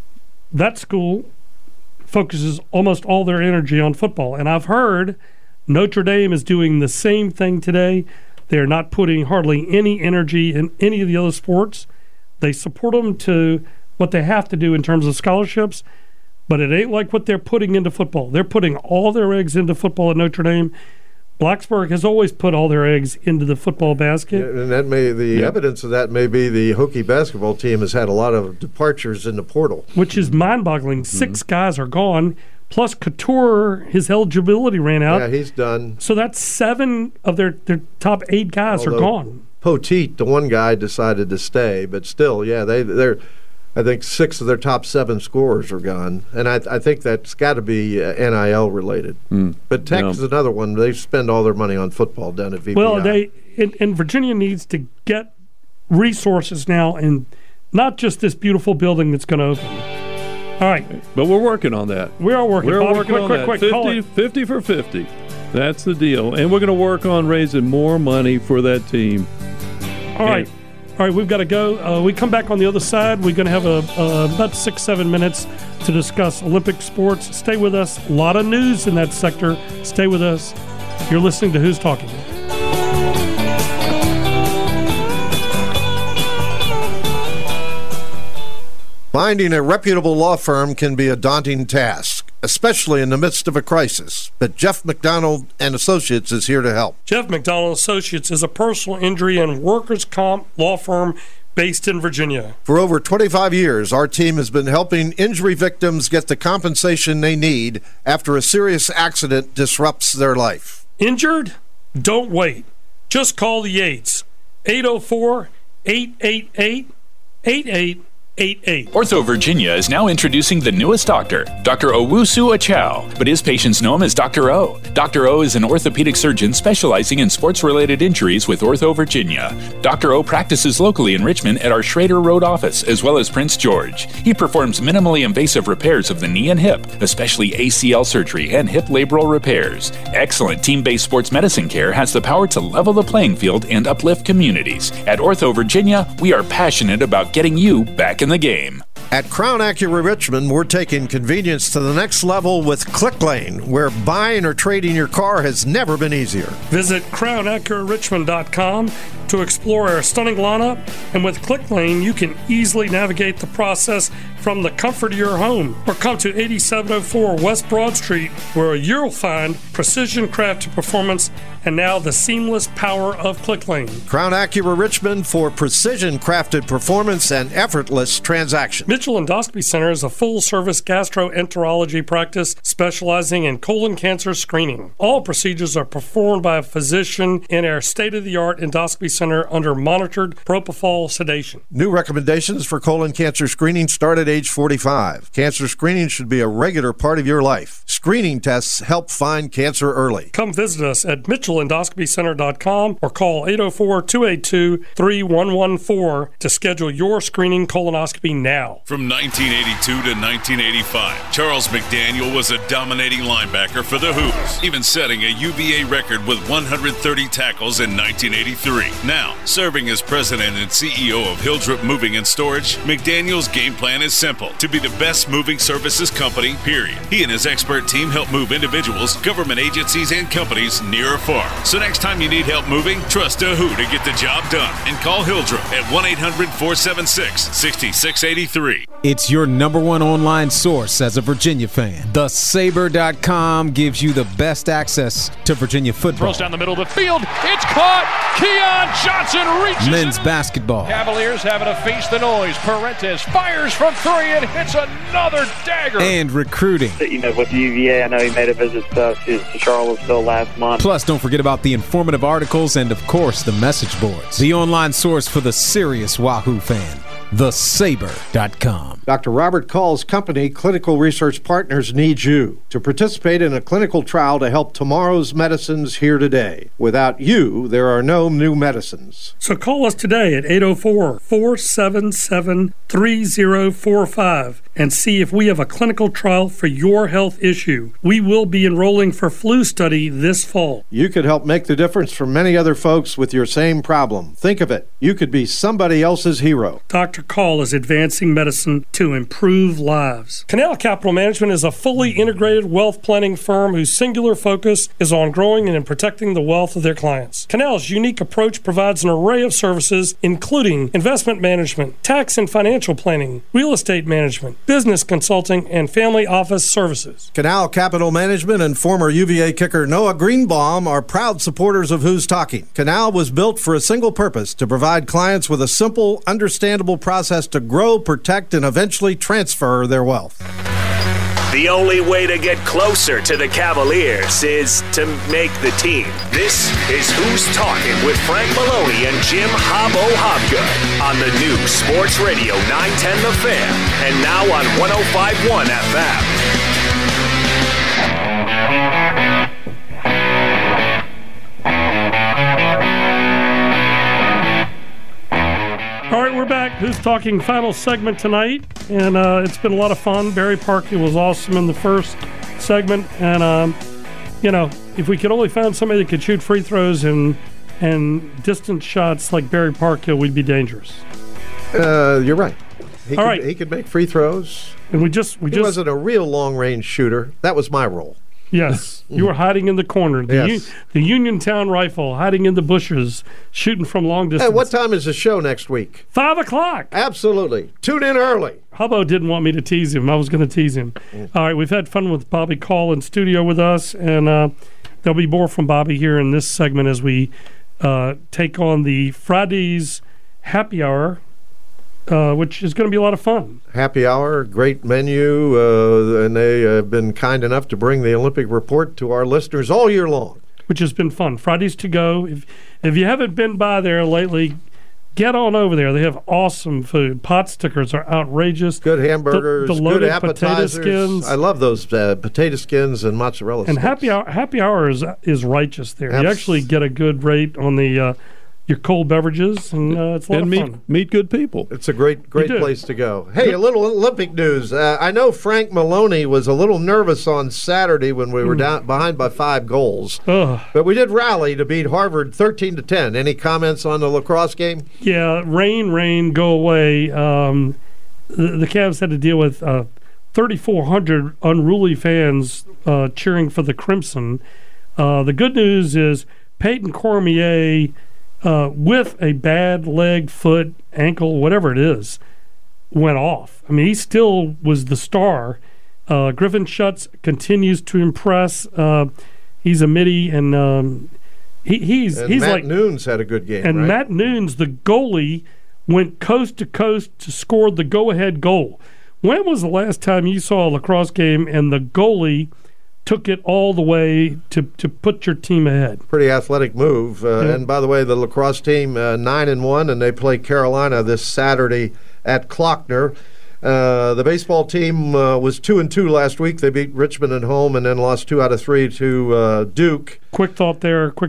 that school focuses almost all their energy on football. And I've heard Notre Dame is doing the same thing today. They're not putting hardly any energy in any of the other sports. They support them to what they have to do in terms of scholarships, but it ain't like what they're putting into football. They're putting all their eggs into football at Notre Dame. Blacksburg has always put all their eggs into the football basket. Yeah, and that evidence of that may be the Hokie basketball team has had a lot of departures in the portal. Which is mind-boggling. 6 guys are gone, plus Couture, his eligibility ran out. Yeah, he's done. So that's 7 of their top 8 guys are gone. Poteet, the one guy, decided to stay, but still, yeah, they're I think 6 of their top 7 scorers are gone, and I think that's got to be NIL related. But Tech is another one. They spend all their money on football down at VPI. Well, and Virginia needs to get resources now, and not just this beautiful building that's going to open. All right, but we're working on that. We are working. We're Bobby, working on that. quick. 50 for 50. That's the deal, and we're going to work on raising more money for that team. All right, we've got to go. We come back on the other side. We're going to have about 6-7 minutes to discuss Olympic sports. Stay with us. A lot of news in that sector. Stay with us. You're listening to Who's Talking. Finding a reputable law firm can be a daunting task, especially in the midst of a crisis. But Jeff McDonald and Associates is here to help. Jeff McDonald Associates is a personal injury and workers' comp law firm based in Virginia. For over 25 years, our team has been helping injury victims get the compensation they need after a serious accident disrupts their life. Injured? Don't wait. Just call the Yates. 804-888-8888. Ortho Virginia is now introducing the newest doctor, Dr. Owusu Achow, but his patients know him as Dr. O. Dr. O is an orthopedic surgeon specializing in sports-related injuries with Ortho Virginia. Dr. O practices locally in Richmond at our Schrader Road office, as well as Prince George. He performs minimally invasive repairs of the knee and hip, especially ACL surgery and hip labral repairs. Excellent team-based sports medicine care has the power to level the playing field and uplift communities. At Ortho Virginia, we are passionate about getting you back in the game. At Crown Acura Richmond, we're taking convenience to the next level with ClickLane, where buying or trading your car has never been easier. Visit CrownAcuraRichmond.com to explore our stunning lineup, and with ClickLane, you can easily navigate the process from the comfort of your home. Or come to 8704 West Broad Street, where you'll find precision crafted performance and now the seamless power of ClickLane. Crown Acura Richmond for precision crafted performance and effortless transaction. Mitchell Endoscopy Center is a full-service gastroenterology practice specializing in colon cancer screening. All procedures are performed by a physician in our state-of-the-art endoscopy center under monitored propofol sedation. New recommendations for colon cancer screening start at age 45. Cancer screening should be a regular part of your life. Screening tests help find cancer early. Come visit us at MitchellEndoscopyCenter.com or call 804-282-3114 to schedule your screening colonoscopy now. From 1982 to 1985, Charles McDaniel was a dominating linebacker for the Hoos, even setting a UVA record with 130 tackles in 1983. Now, serving as president and CEO of Hildrep Moving and Storage, McDaniel's game plan is simple: to be the best moving services company, period. He and his expert team help move individuals, government agencies, and companies near or far. So next time you need help moving, trust a Who to get the job done, and call Hildrep at 1-800-476-6683. It's your number one online source as a Virginia fan. TheSaber.com gives you the best access to Virginia football. Throws down the middle of the field. It's caught. Keon Johnson reaches men's basketball. Cavaliers having to face the noise. Parentes fires from 3 and hits another dagger. And recruiting. You know, with UVA, I know he made a visit to Charlottesville last month. Plus, don't forget about the informative articles and, of course, the message boards. The online source for the serious Wahoo fan. TheSaber.com. Dr. Robert Call's company, Clinical Research Partners, needs you to participate in a clinical trial to help tomorrow's medicines here today. Without you, there are no new medicines. So call us today at 804-477-3045 and see if we have a clinical trial for your health issue. We will be enrolling for flu study this fall. You could help make the difference for many other folks with your same problem. Think of it. You could be somebody else's hero. Dr. Call is advancing medicine to improve lives. Canal Capital Management is a fully integrated wealth planning firm whose singular focus is on growing and protecting the wealth of their clients. Canal's unique approach provides an array of services, including investment management, tax and financial planning, real estate management, business consulting, and family office services. Canal Capital Management and former UVA kicker Noah Greenbaum are proud supporters of Who's Talking. Canal was built for a single purpose: to provide clients with a simple, understandable process to grow, protect, and eventually transfer their wealth. The only way to get closer to the Cavaliers is to make the team. This is Who's Talking with Frank Maloney and Jim Hobbo Hobgood on the new Sports Radio 910 The Fan and now on 105.1 FM. All right, we're back. Who's Talking? Final segment tonight, and it's been a lot of fun. Barry Parkey was awesome in the first segment, and if we could only find somebody that could shoot free throws and distance shots like Barry Parkey, we'd be dangerous. You're right. He could make free throws, and we he wasn't a real long range shooter. That was my role. Yes, you were hiding in the corner. The Uniontown Rifle, hiding in the bushes, shooting from long distance. Hey, what time is the show next week? 5 o'clock. Absolutely. Tune in early. Hubbo didn't want me to tease him. I was going to tease him. All right, we've had fun with Bobby Call in studio with us, and there'll be more from Bobby here in this segment as we take on the Fridays Happy Hour, which is going to be a lot of fun. Happy hour, great menu, and they have been kind enough to bring the Olympic Report to our listeners all year long. Which has been fun. Fridays to go. If you haven't been by there lately, get on over there. They have awesome food. Pot stickers are outrageous. Good hamburgers, the loaded good appetizers. Potato skins. I love those potato skins and mozzarella and sticks. Happy hour is righteous there. You Abs- actually get a good rate on the your cold beverages, and it's a lot of fun. Meet good people. It's a great place to go. Hey, a little Olympic news. I know Frank Maloney was a little nervous on Saturday when we were down behind by 5 goals, but we did rally to beat Harvard 13-10. Any comments on the lacrosse game? Yeah, rain, go away. The Cavs had to deal with 3,400 unruly fans cheering for the Crimson. The good news is Peyton Cormier, with a bad leg, foot, ankle, whatever it is, went off. I mean, he still was the star. Griffin Schutz continues to impress. He's a midi, and he's Matt like Nunes had a good game. And right? Matt Nunes, the goalie, went coast to coast to score the go-ahead goal. When was the last time you saw a lacrosse game and the goalie took it all the way to put your team ahead? Pretty athletic move. And by the way, the lacrosse team 9-1, and they play Carolina this Saturday at Klockner. The baseball team was 2-2 last week. They beat Richmond at home and then lost 2 out of 3 to Duke. Quick thought.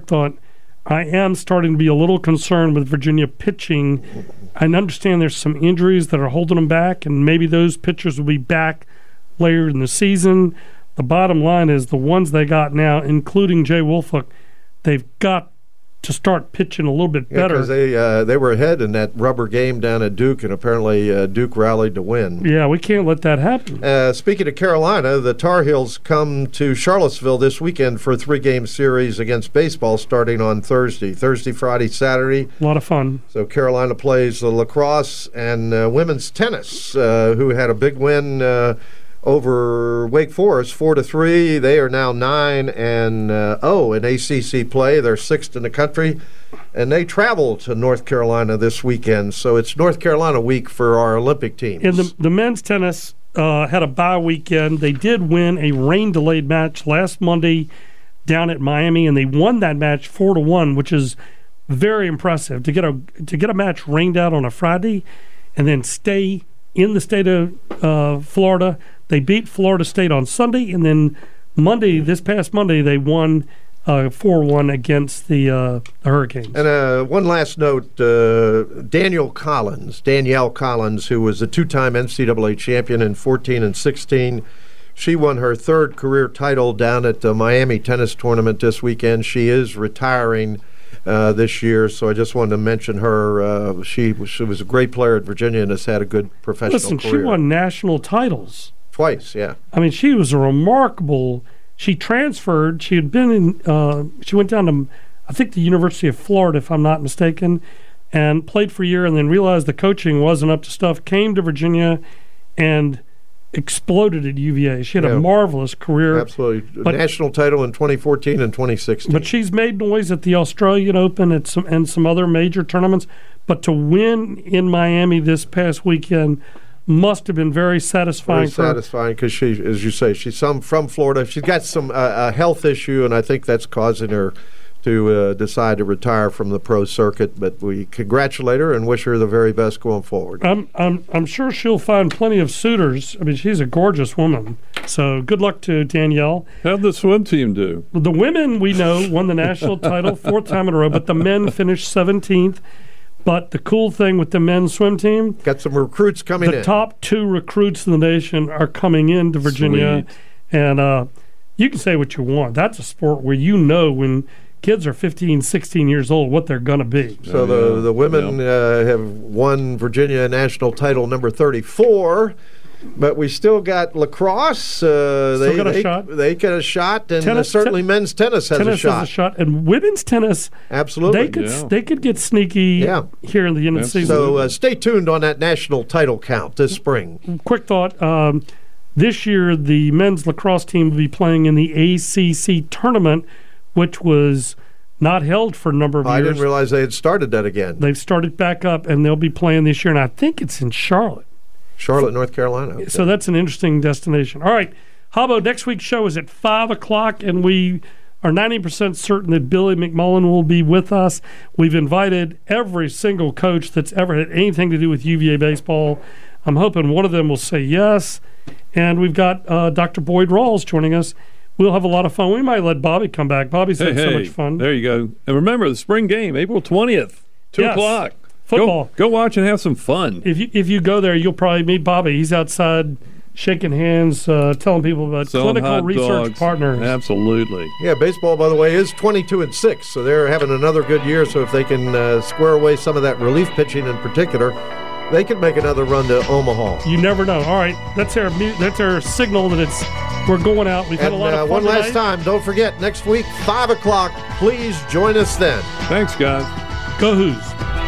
I am starting to be a little concerned with Virginia pitching. I understand there's some injuries that are holding them back, and maybe those pitchers will be back later in the season. The bottom line is the ones they got now, including Jay Woolfolk, they've got to start pitching a little bit better. Because they were ahead in that rubber game down at Duke, and apparently Duke rallied to win. Yeah, we can't let that happen. Speaking of Carolina, the Tar Heels come to Charlottesville this weekend for a 3-game series against baseball starting on Thursday, Friday, Saturday. A lot of fun. So Carolina plays the lacrosse and women's tennis, who had a big win over Wake Forest, 4-3. They are now 9-0 in ACC play. They're 6th in the country, and they travel to North Carolina this weekend. So it's North Carolina week for our Olympic teams. And the men's tennis had a bye weekend. They did win a rain-delayed match last Monday down at Miami, and they won that match 4-1, which is very impressive. To get a match rained out on a Friday and then stay in the state of Florida. They beat Florida State on Sunday, and then this past Monday, they won 4-1 against the Hurricanes. And one last note, Danielle Collins, who was a two-time NCAA champion in 14 and 16, she won her third career title down at the Miami tennis tournament this weekend. She is retiring this year, so I just wanted to mention her. She was a great player at Virginia and has had a good professional career. Listen, she won national titles. Twice, yeah. I mean, she was a remarkable. She transferred. She had been in. She went down to, I think, the University of Florida, if I'm not mistaken, and played for a year, and then realized the coaching wasn't up to stuff. Came to Virginia, and exploded at UVA. She had a marvelous career. Absolutely. National title in 2014 and 2016. But she's made noise at the Australian Open and some other major tournaments. But to win in Miami this past weekend must have been very satisfying. Very satisfying because she, as you say, she's from Florida. She's got some a health issue, and I think that's causing her to decide to retire from the pro circuit. But we congratulate her and wish her the very best going forward. I'm sure she'll find plenty of suitors. I mean, she's a gorgeous woman. So good luck to Danielle. How'd the swim team do? The women, we know, won the national title 4th time in a row, but the men finished 17th. But the cool thing with the men's swim team, got some recruits coming in. The top 2 recruits in the nation are coming into Virginia. Sweet. And you can say what you want. That's a sport where you know when kids are 15, 16 years old what they're going to be. So the women have won Virginia national title number 34. But we still got lacrosse. They got a shot. They get a shot, and tennis, certainly men's tennis has a shot. Tennis has a shot, and women's tennis. Absolutely, they could get sneaky here in the end of the season. So stay tuned on that national title count this spring. Quick thought: this year the men's lacrosse team will be playing in the ACC tournament, which was not held for a number of years. I didn't realize they had started that again. They've started back up, and they'll be playing this year, and I think it's in Charlotte. North Carolina. Okay. So that's an interesting destination. All right, Habbo, next week's show is at 5 o'clock, and we are 90% certain that Billy McMullen will be with us. We've invited every single coach that's ever had anything to do with UVA baseball. I'm hoping one of them will say yes. And we've got Dr. Boyd Rawls joining us. We'll have a lot of fun. We might let Bobby come back. Bobby's had so much fun. There you go. And remember, the spring game, April 20th, 2 o'clock. Football. Go watch and have some fun. If you go there, you'll probably meet Bobby. He's outside shaking hands, telling people about clinical research partners. Absolutely. Yeah, baseball, by the way, is 22-6, so they're having another good year. So if they can square away some of that relief pitching in particular, they could make another run to Omaha. You never know. All right, that's our signal that we're going out. We've had a lot of fun one tonight. last time, don't forget, next week, 5 o'clock, please join us then. Thanks, guys. Go Hoos.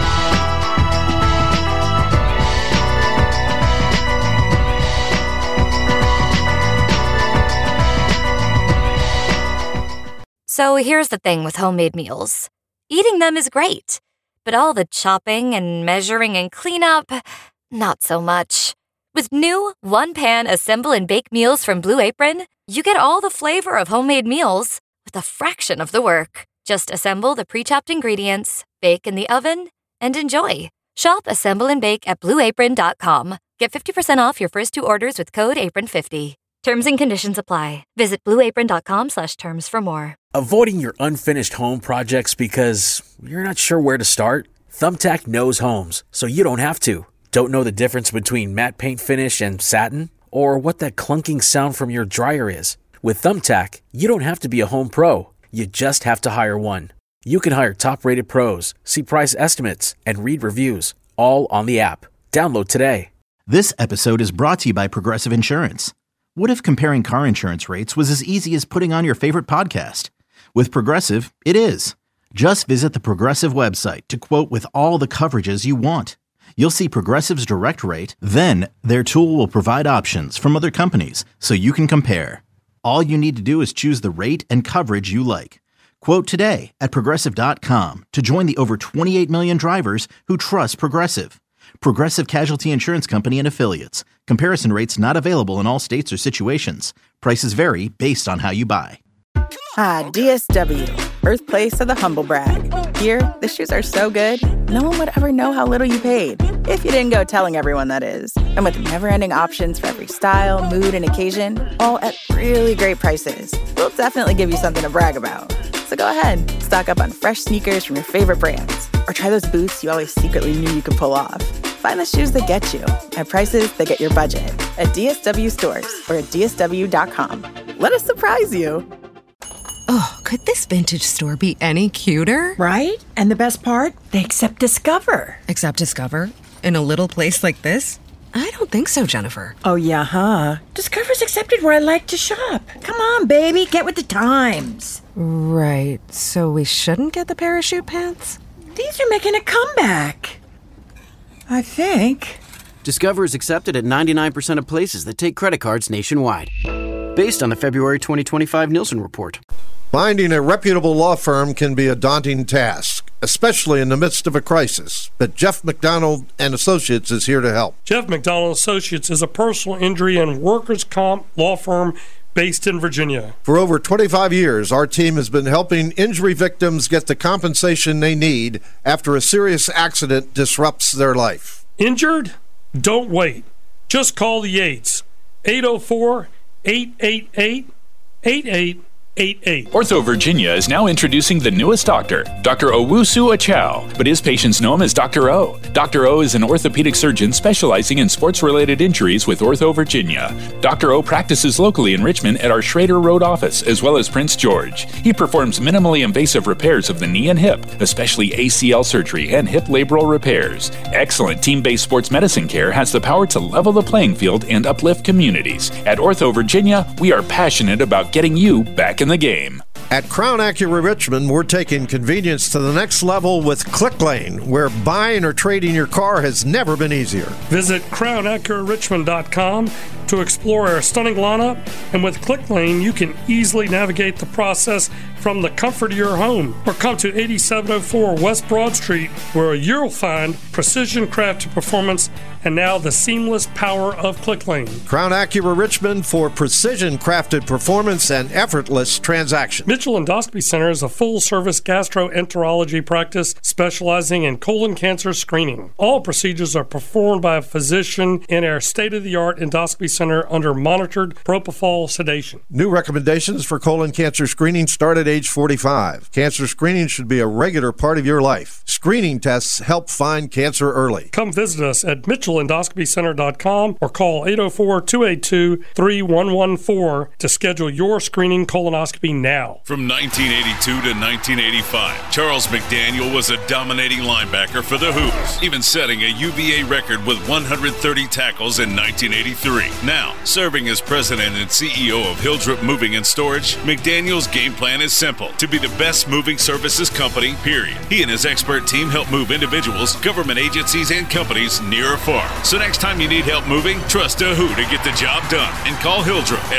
So here's the thing with homemade meals. Eating them is great, but all the chopping and measuring and cleanup, not so much. With new one-pan assemble and bake meals from Blue Apron, you get all the flavor of homemade meals with a fraction of the work. Just assemble the pre-chopped ingredients, bake in the oven, and enjoy. Shop Assemble and Bake at BlueApron.com. Get 50% off your first 2 orders with code APRON50. Terms and conditions apply. Visit BlueApron.com/terms for more. Avoiding your unfinished home projects because you're not sure where to start? Thumbtack knows homes, so you don't have to. Don't know the difference between matte paint finish and satin? Or what that clunking sound from your dryer is? With Thumbtack, you don't have to be a home pro. You just have to hire one. You can hire top-rated pros, see price estimates, and read reviews, all on the app. Download today. This episode is brought to you by Progressive Insurance. What if comparing car insurance rates was as easy as putting on your favorite podcast? With Progressive, it is. Just visit the Progressive website to quote with all the coverages you want. You'll see Progressive's direct rate, then their tool will provide options from other companies so you can compare. All you need to do is choose the rate and coverage you like. Quote today at Progressive.com to join the over 28 million drivers who trust Progressive. Progressive Casualty Insurance Company and Affiliates. Comparison rates not available in all states or situations. Prices vary based on how you buy. DSW, birthplace of the humble brag. Here, the shoes are so good, no one would ever know how little you paid. If you didn't go telling everyone, that is. And with never-ending options for every style, mood, and occasion, all at really great prices, we'll definitely give you something to brag about. So So go ahead, stock up on fresh sneakers from your favorite brands, or try those boots you always secretly knew you could pull off. Find the shoes that get you at prices that get your budget at DSW stores or at DSW.com. Let us surprise you. Oh, could this vintage store be any cuter? Right? And the best part? They accept Discover. Accept Discover? In a little place like this? I don't think so, Jennifer. Oh, yeah, huh? Discover's accepted where I like to shop. Come on, baby, get with the times. Right, so we shouldn't get the parachute pants? These are making a comeback. I think. Discover is accepted at 99% of places that take credit cards nationwide. Based on the February 2025 Nielsen report. Finding a reputable law firm can be a daunting task, especially in the midst of a crisis. But Jeff McDonald and Associates is here to help. Jeff McDonald Associates is a personal injury and workers' comp law firm based in Virginia. For over 25 years, our team has been helping injury victims get the compensation they need after a serious accident disrupts their life. Injured? Don't wait. Just call the Yates. 804-888-8888. Ortho Virginia is now introducing the newest doctor, Dr. Owusu Achal, but his patients know him as Dr. O. Dr. O is an orthopedic surgeon specializing in sports-related injuries with Ortho Virginia. Dr. O practices locally in Richmond at our Schrader Road office, as well as Prince George. He performs minimally invasive repairs of the knee and hip, especially ACL surgery and hip labral repairs. Excellent team-based sports medicine care has the power to level the playing field and uplift communities. At Ortho Virginia, we are passionate about getting you back in the game. At Crown Acura Richmond, we're taking convenience to the next level with ClickLane, where buying or trading your car has never been easier. Visit CrownAcuraRichmond.com to explore our stunning lineup, and with ClickLane, you can easily navigate the process from the comfort of your home. Or come to 8704 West Broad Street, where you'll find precision-crafted performance and now the seamless power of ClickLane. Crown Acura Richmond for precision-crafted performance and effortless transaction. Mitchell Endoscopy Center is a full-service gastroenterology practice specializing in colon cancer screening. All procedures are performed by a physician in our state-of-the-art endoscopy center under monitored propofol sedation. New recommendations for colon cancer screening start at age 45. Cancer screening should be a regular part of your life. Screening tests help find cancer early. Come visit us at MitchellEndoscopyCenter.com or call 804-282-3114 to schedule your screening colonoscopy now. From 1982 to 1985, Charles McDaniel was a dominating linebacker for the Hoos, even setting a UVA record with 130 tackles in 1983. Now, serving as president and CEO of Hildrep Moving and Storage, McDaniel's game plan is simple: to be the best moving services company, period. He and his expert team help move individuals, government agencies, and companies near or far. So next time you need help moving, trust a Who to get the job done, and call Hildrep at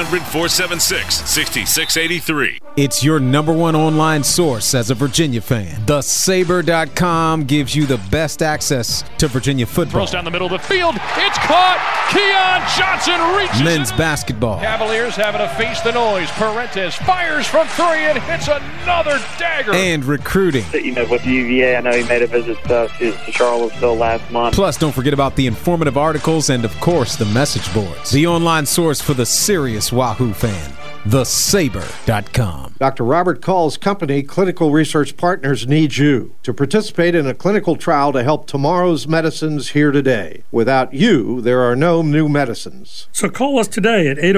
1-800-476-6683. It's your number one online source as a Virginia fan. TheSaber.com gives you the best access to Virginia football. Throws down the middle of the field. It's caught. Keon Johnson reaches men's it. basketball. Cavaliers having to face the noise. Parentes fires from three and hits another dagger. And recruiting. You know, with UVA, I know he made a visit to Charlottesville last month. Plus, don't forget about the informative articles and, of course, the message boards. The online source for the serious Wahoo fan. TheSaber.com. Dr. Robert Call's company, Clinical Research Partners, needs you to participate in a clinical trial to help tomorrow's medicines here today. Without you, there are no new medicines. So call us today at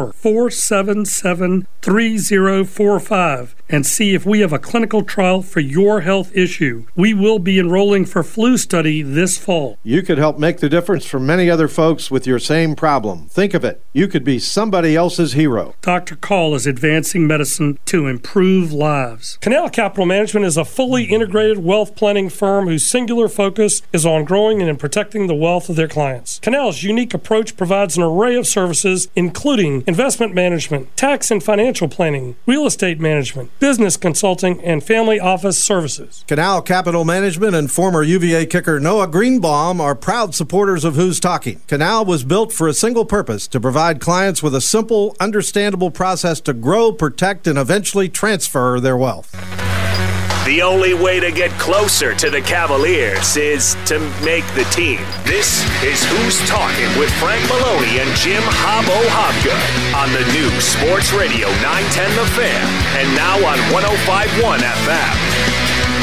804-477-3045 and see if we have a clinical trial for your health issue. We will be enrolling for flu study this fall. You could help make the difference for many other folks with your same problem. Think of it. You could be somebody else's hero. Dr. Call is advancing medicine to improve lives. Canal Capital Management is a fully integrated wealth planning firm whose singular focus is on growing and protecting the wealth of their clients. Canal's unique approach provides an array of services, including investment management, tax and financial planning, real estate management, business consulting, and family office services. Canal Capital Management and former UVA kicker Noah Greenbaum are proud supporters of Who's Talking. Canal was built for a single purpose: to provide clients with a simple, understandable process to grow, protect, and eventually transfer their wealth. The only way to get closer to the Cavaliers is to make the team. This is Who's Talking with Frank Maloney and Jim Hobbo Hobgood on the new Sports Radio 910 The Fan and now on 105.1 FM.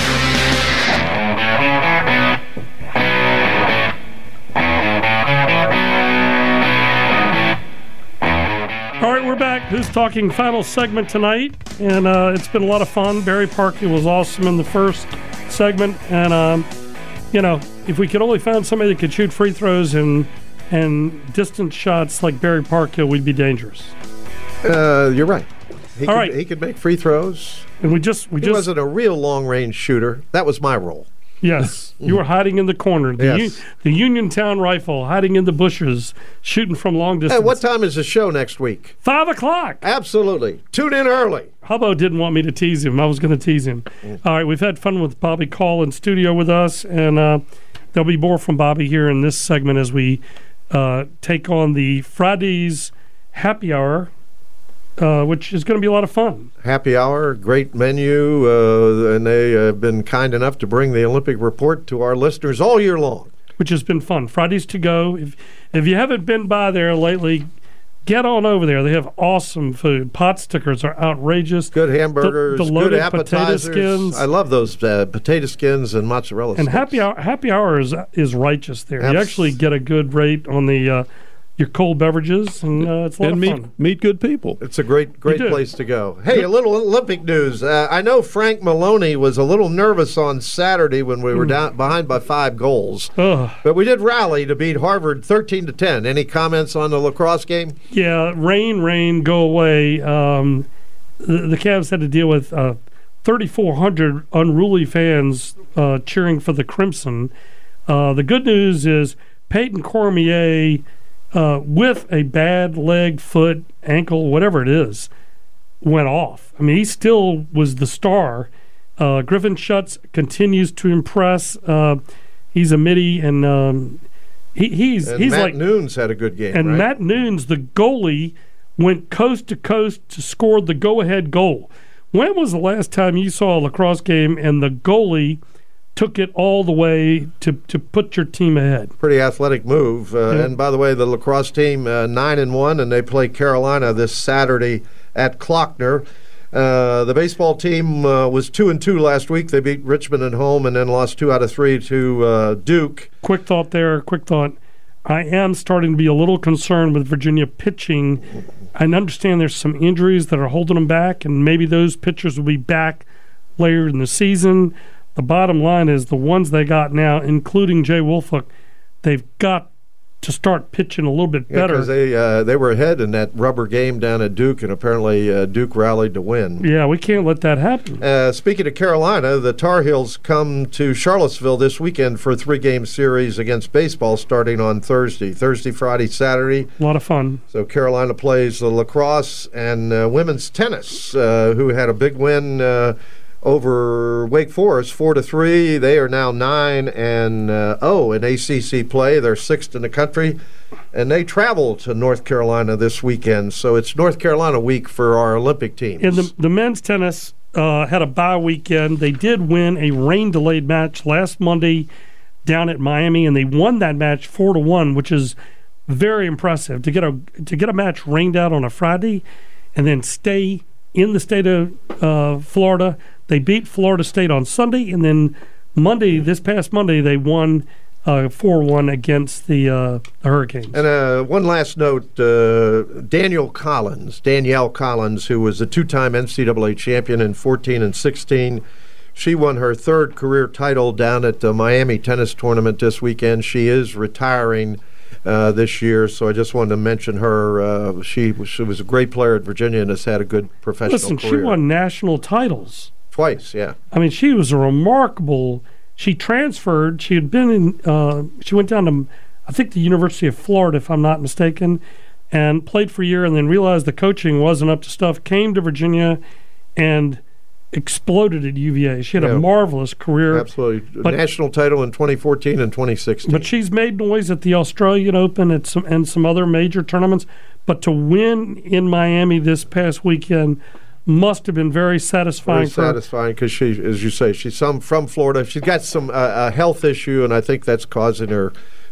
All right, we're back. Who's Talking final segment tonight, and it's been a lot of fun. Barry Parkley was awesome in the first segment, and if we could only find somebody that could shoot free throws and distance shots like Barry Parkley, we'd be dangerous. You're right. He could make free throws, and he wasn't a real long range shooter. That was my role. Yes, you were hiding in the corner. The Uniontown rifle, hiding in the bushes, shooting from long distance. Hey, what time is the show next week? 5 o'clock. Absolutely. Tune in early. Hubbo didn't want me to tease him. I was going to tease him. All right, we've had fun with Bobby Call in studio with us, and there'll be more from Bobby here in this segment as we take on the Fridays Happy Hour, which is going to be a lot of fun. Happy hour, great menu, and they have been kind enough to bring the Olympic Report to our listeners all year long. Which has been fun. Fridays to go. If you haven't been by there lately, get on over there. They have awesome food. Pot stickers are outrageous. Good hamburgers, the loaded good appetizers. Potato skins. I love those potato skins and mozzarella sticks. And happy hour is righteous there. You actually get a good rate on the your cold beverages, and it's a lot of fun. Meet good people. It's a great place to go. Hey, a little Olympic news. I know Frank Maloney was a little nervous on Saturday when we were down behind by 5 goals, but we did rally to beat Harvard 13-10. Any comments on the lacrosse game? Yeah, rain, go away. The Cavs had to deal with 3,400 unruly fans cheering for the Crimson. The good news is Peyton Cormier, with a bad leg, foot, ankle, whatever it is, went off. I mean, he still was the star. Griffin Schutz continues to impress. He's a midi, and he's Matt like Nunes had a good game. And right? Matt Nunes, the goalie, went coast to coast to score the go-ahead goal. When was the last time you saw a lacrosse game and the goalie took it all the way to put your team ahead? Pretty athletic move. And by the way, the lacrosse team 9-1, and they play Carolina this Saturday at Klockner. The baseball team was 2-2 last week. They beat Richmond at home and then lost 2 out of 3 to Duke. Quick thought. I am starting to be a little concerned with Virginia pitching. I understand there's some injuries that are holding them back, and maybe those pitchers will be back later in the season. The bottom line is the ones they got now, including Jay Woolfolk, they've got to start pitching a little bit better. Because they were ahead in that rubber game down at Duke, and apparently Duke rallied to win. Yeah, we can't let that happen. Speaking of Carolina, the Tar Heels come to Charlottesville this weekend for a 3-game series against baseball starting on Thursday, Friday, Saturday. A lot of fun. So Carolina plays the lacrosse and women's tennis, who had a big win over Wake Forest, 4-3. They are now 9-0 in ACC play. They're 6th in the country, and they travel to North Carolina this weekend. So it's North Carolina week for our Olympic teams. And the men's tennis had a bye weekend. They did win a rain-delayed match last Monday down at Miami, and they won that match 4-1, which is very impressive to get a match rained out on a Friday and then stay in the state of Florida. They beat Florida State on Sunday, and then this past Monday, they won 4-1 against the Hurricanes. And one last note, Danielle Collins, who was a 2-time NCAA champion in 14 and 16, she won her 3rd career title down at the Miami tennis tournament this weekend. She is retiring this year, so I just wanted to mention her. She was a great player at Virginia and has had a good professional career. She won national titles. Twice, yeah. I mean, she was a remarkable. She transferred. She had been in. She went down to, I think, the University of Florida, if I'm not mistaken, and played for a year, and then realized the coaching wasn't up to stuff. Came to Virginia, and exploded at UVA. She had a marvelous career. Absolutely, national title in 2014 and 2016. But she's made noise at the Australian Open and some other major tournaments. But to win in Miami this past weekend. must have been very satisfying. Very satisfying because she, as you say, she's from Florida. She's got some a health issue, and I think that's causing her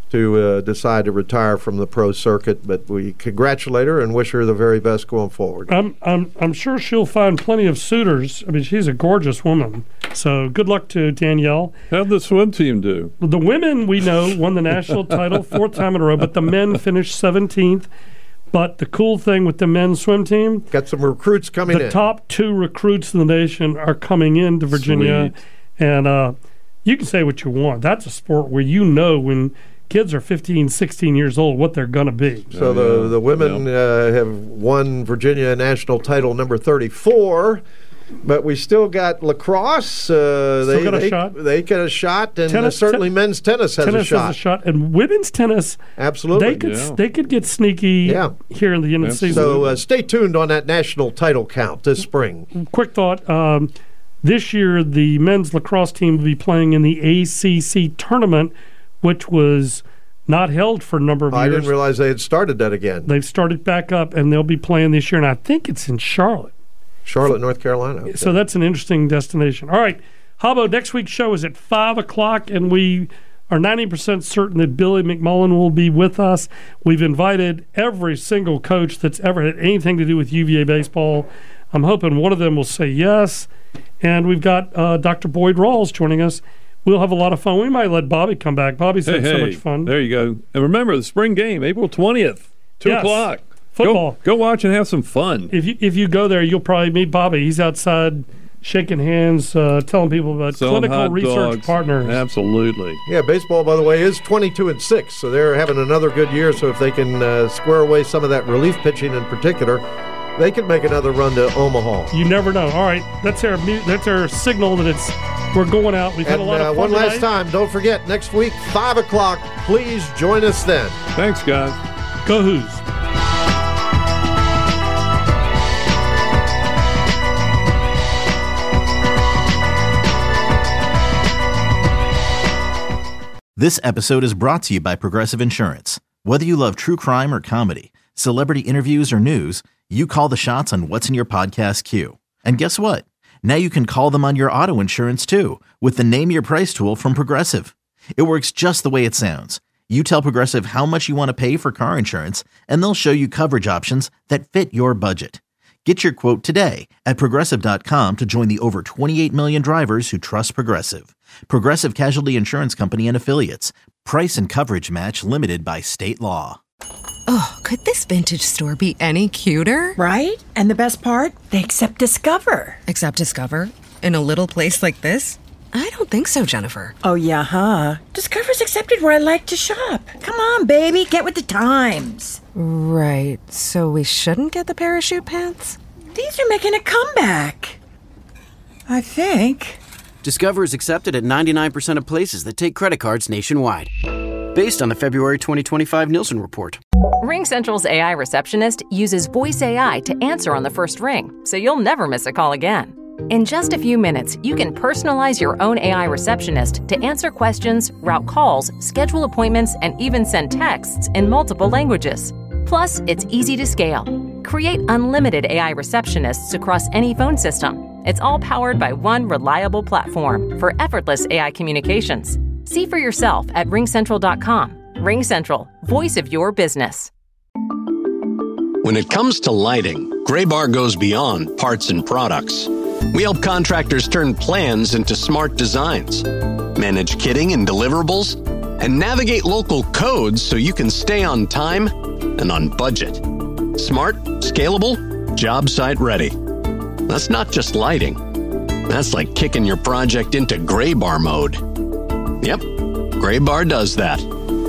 to decide to retire from the pro circuit. But we congratulate her and wish her the very best going forward. I'm sure she'll find plenty of suitors. I mean, she's a gorgeous woman. So good luck to Danielle. How'd the swim team do? The women, we know, won the national title 4th time in a row, but the men finished 17th. But the cool thing with the men's swim team, got some recruits coming in. The top 2 recruits in the nation are coming into Virginia. Sweet. And you can say what you want. That's a sport where you know when kids are 15, 16 years old what they're going to be. So the women have won Virginia national title number 34. But we still got lacrosse. They got a shot. They get a shot, and certainly men's tennis has a shot. Tennis has a shot, and women's tennis. Absolutely, they could get sneaky here in the end of the season. So stay tuned on that national title count this spring. Quick thought: this year, the men's lacrosse team will be playing in the ACC tournament, which was not held for a number of years. I didn't realize they had started that again. They've started back up, and they'll be playing this year, and I think it's in Charlotte. North Carolina. Okay. So that's an interesting destination. All right, Habbo, next week's show is at 5 o'clock, and we are 90% certain that Billy McMullen will be with us. We've invited every single coach that's ever had anything to do with UVA baseball. I'm hoping one of them will say yes. And we've got Dr. Boyd Rawls joining us. We'll have a lot of fun. We might let Bobby come back. Bobby's had so much fun. There you go. And remember, the spring game, April 20th, 2 o'clock. Football. Go watch and have some fun. If you go there, you'll probably meet Bobby. He's outside shaking hands, telling people about clinical research partners. Absolutely. Yeah, baseball, by the way, is 22-6, so they're having another good year. So if they can square away some of that relief pitching in particular, they could make another run to Omaha. You never know. All right, that's our signal that we're going out. We've had a lot of fun one last tonight. time, don't forget, next week, 5 o'clock, please join us then. Thanks, guys. Go Hoos. This episode is brought to you by Progressive Insurance. Whether you love true crime or comedy, celebrity interviews or news, you call the shots on what's in your podcast queue. And guess what? Now you can call them on your auto insurance too with the Name Your Price tool from Progressive. It works just the way it sounds. You tell Progressive how much you want to pay for car insurance, and they'll show you coverage options that fit your budget. Get your quote today at Progressive.com to join the over 28 million drivers who trust Progressive. Progressive Casualty Insurance Company and Affiliates. Price and coverage match limited by state law. Oh, could this vintage store be any cuter? Right? And the best part? They accept Discover. Accept Discover? In a little place like this? I don't think so, Jennifer. Oh, yeah, huh? Discover's accepted where I like to shop. Come on, baby, get with the times. Right, so we shouldn't get the parachute pants? These are making a comeback. I think. Discover is accepted at 99% of places that take credit cards nationwide. Based on the February 2025 Nielsen report. RingCentral's AI receptionist uses voice AI to answer on the first ring, so you'll never miss a call again. In just a few minutes, you can personalize your own AI receptionist to answer questions, route calls, schedule appointments, and even send texts in multiple languages. Plus, it's easy to scale. Create unlimited AI receptionists across any phone system. It's all powered by one reliable platform for effortless AI communications. See for yourself at RingCentral.com. RingCentral, voice of your business. When it comes to lighting, Graybar goes beyond parts and products. We help contractors turn plans into smart designs, manage kitting and deliverables, and navigate local codes so you can stay on time and on budget. Smart, scalable, job site ready. That's not just lighting. That's like kicking your project into Graybar mode. Yep, Graybar does that.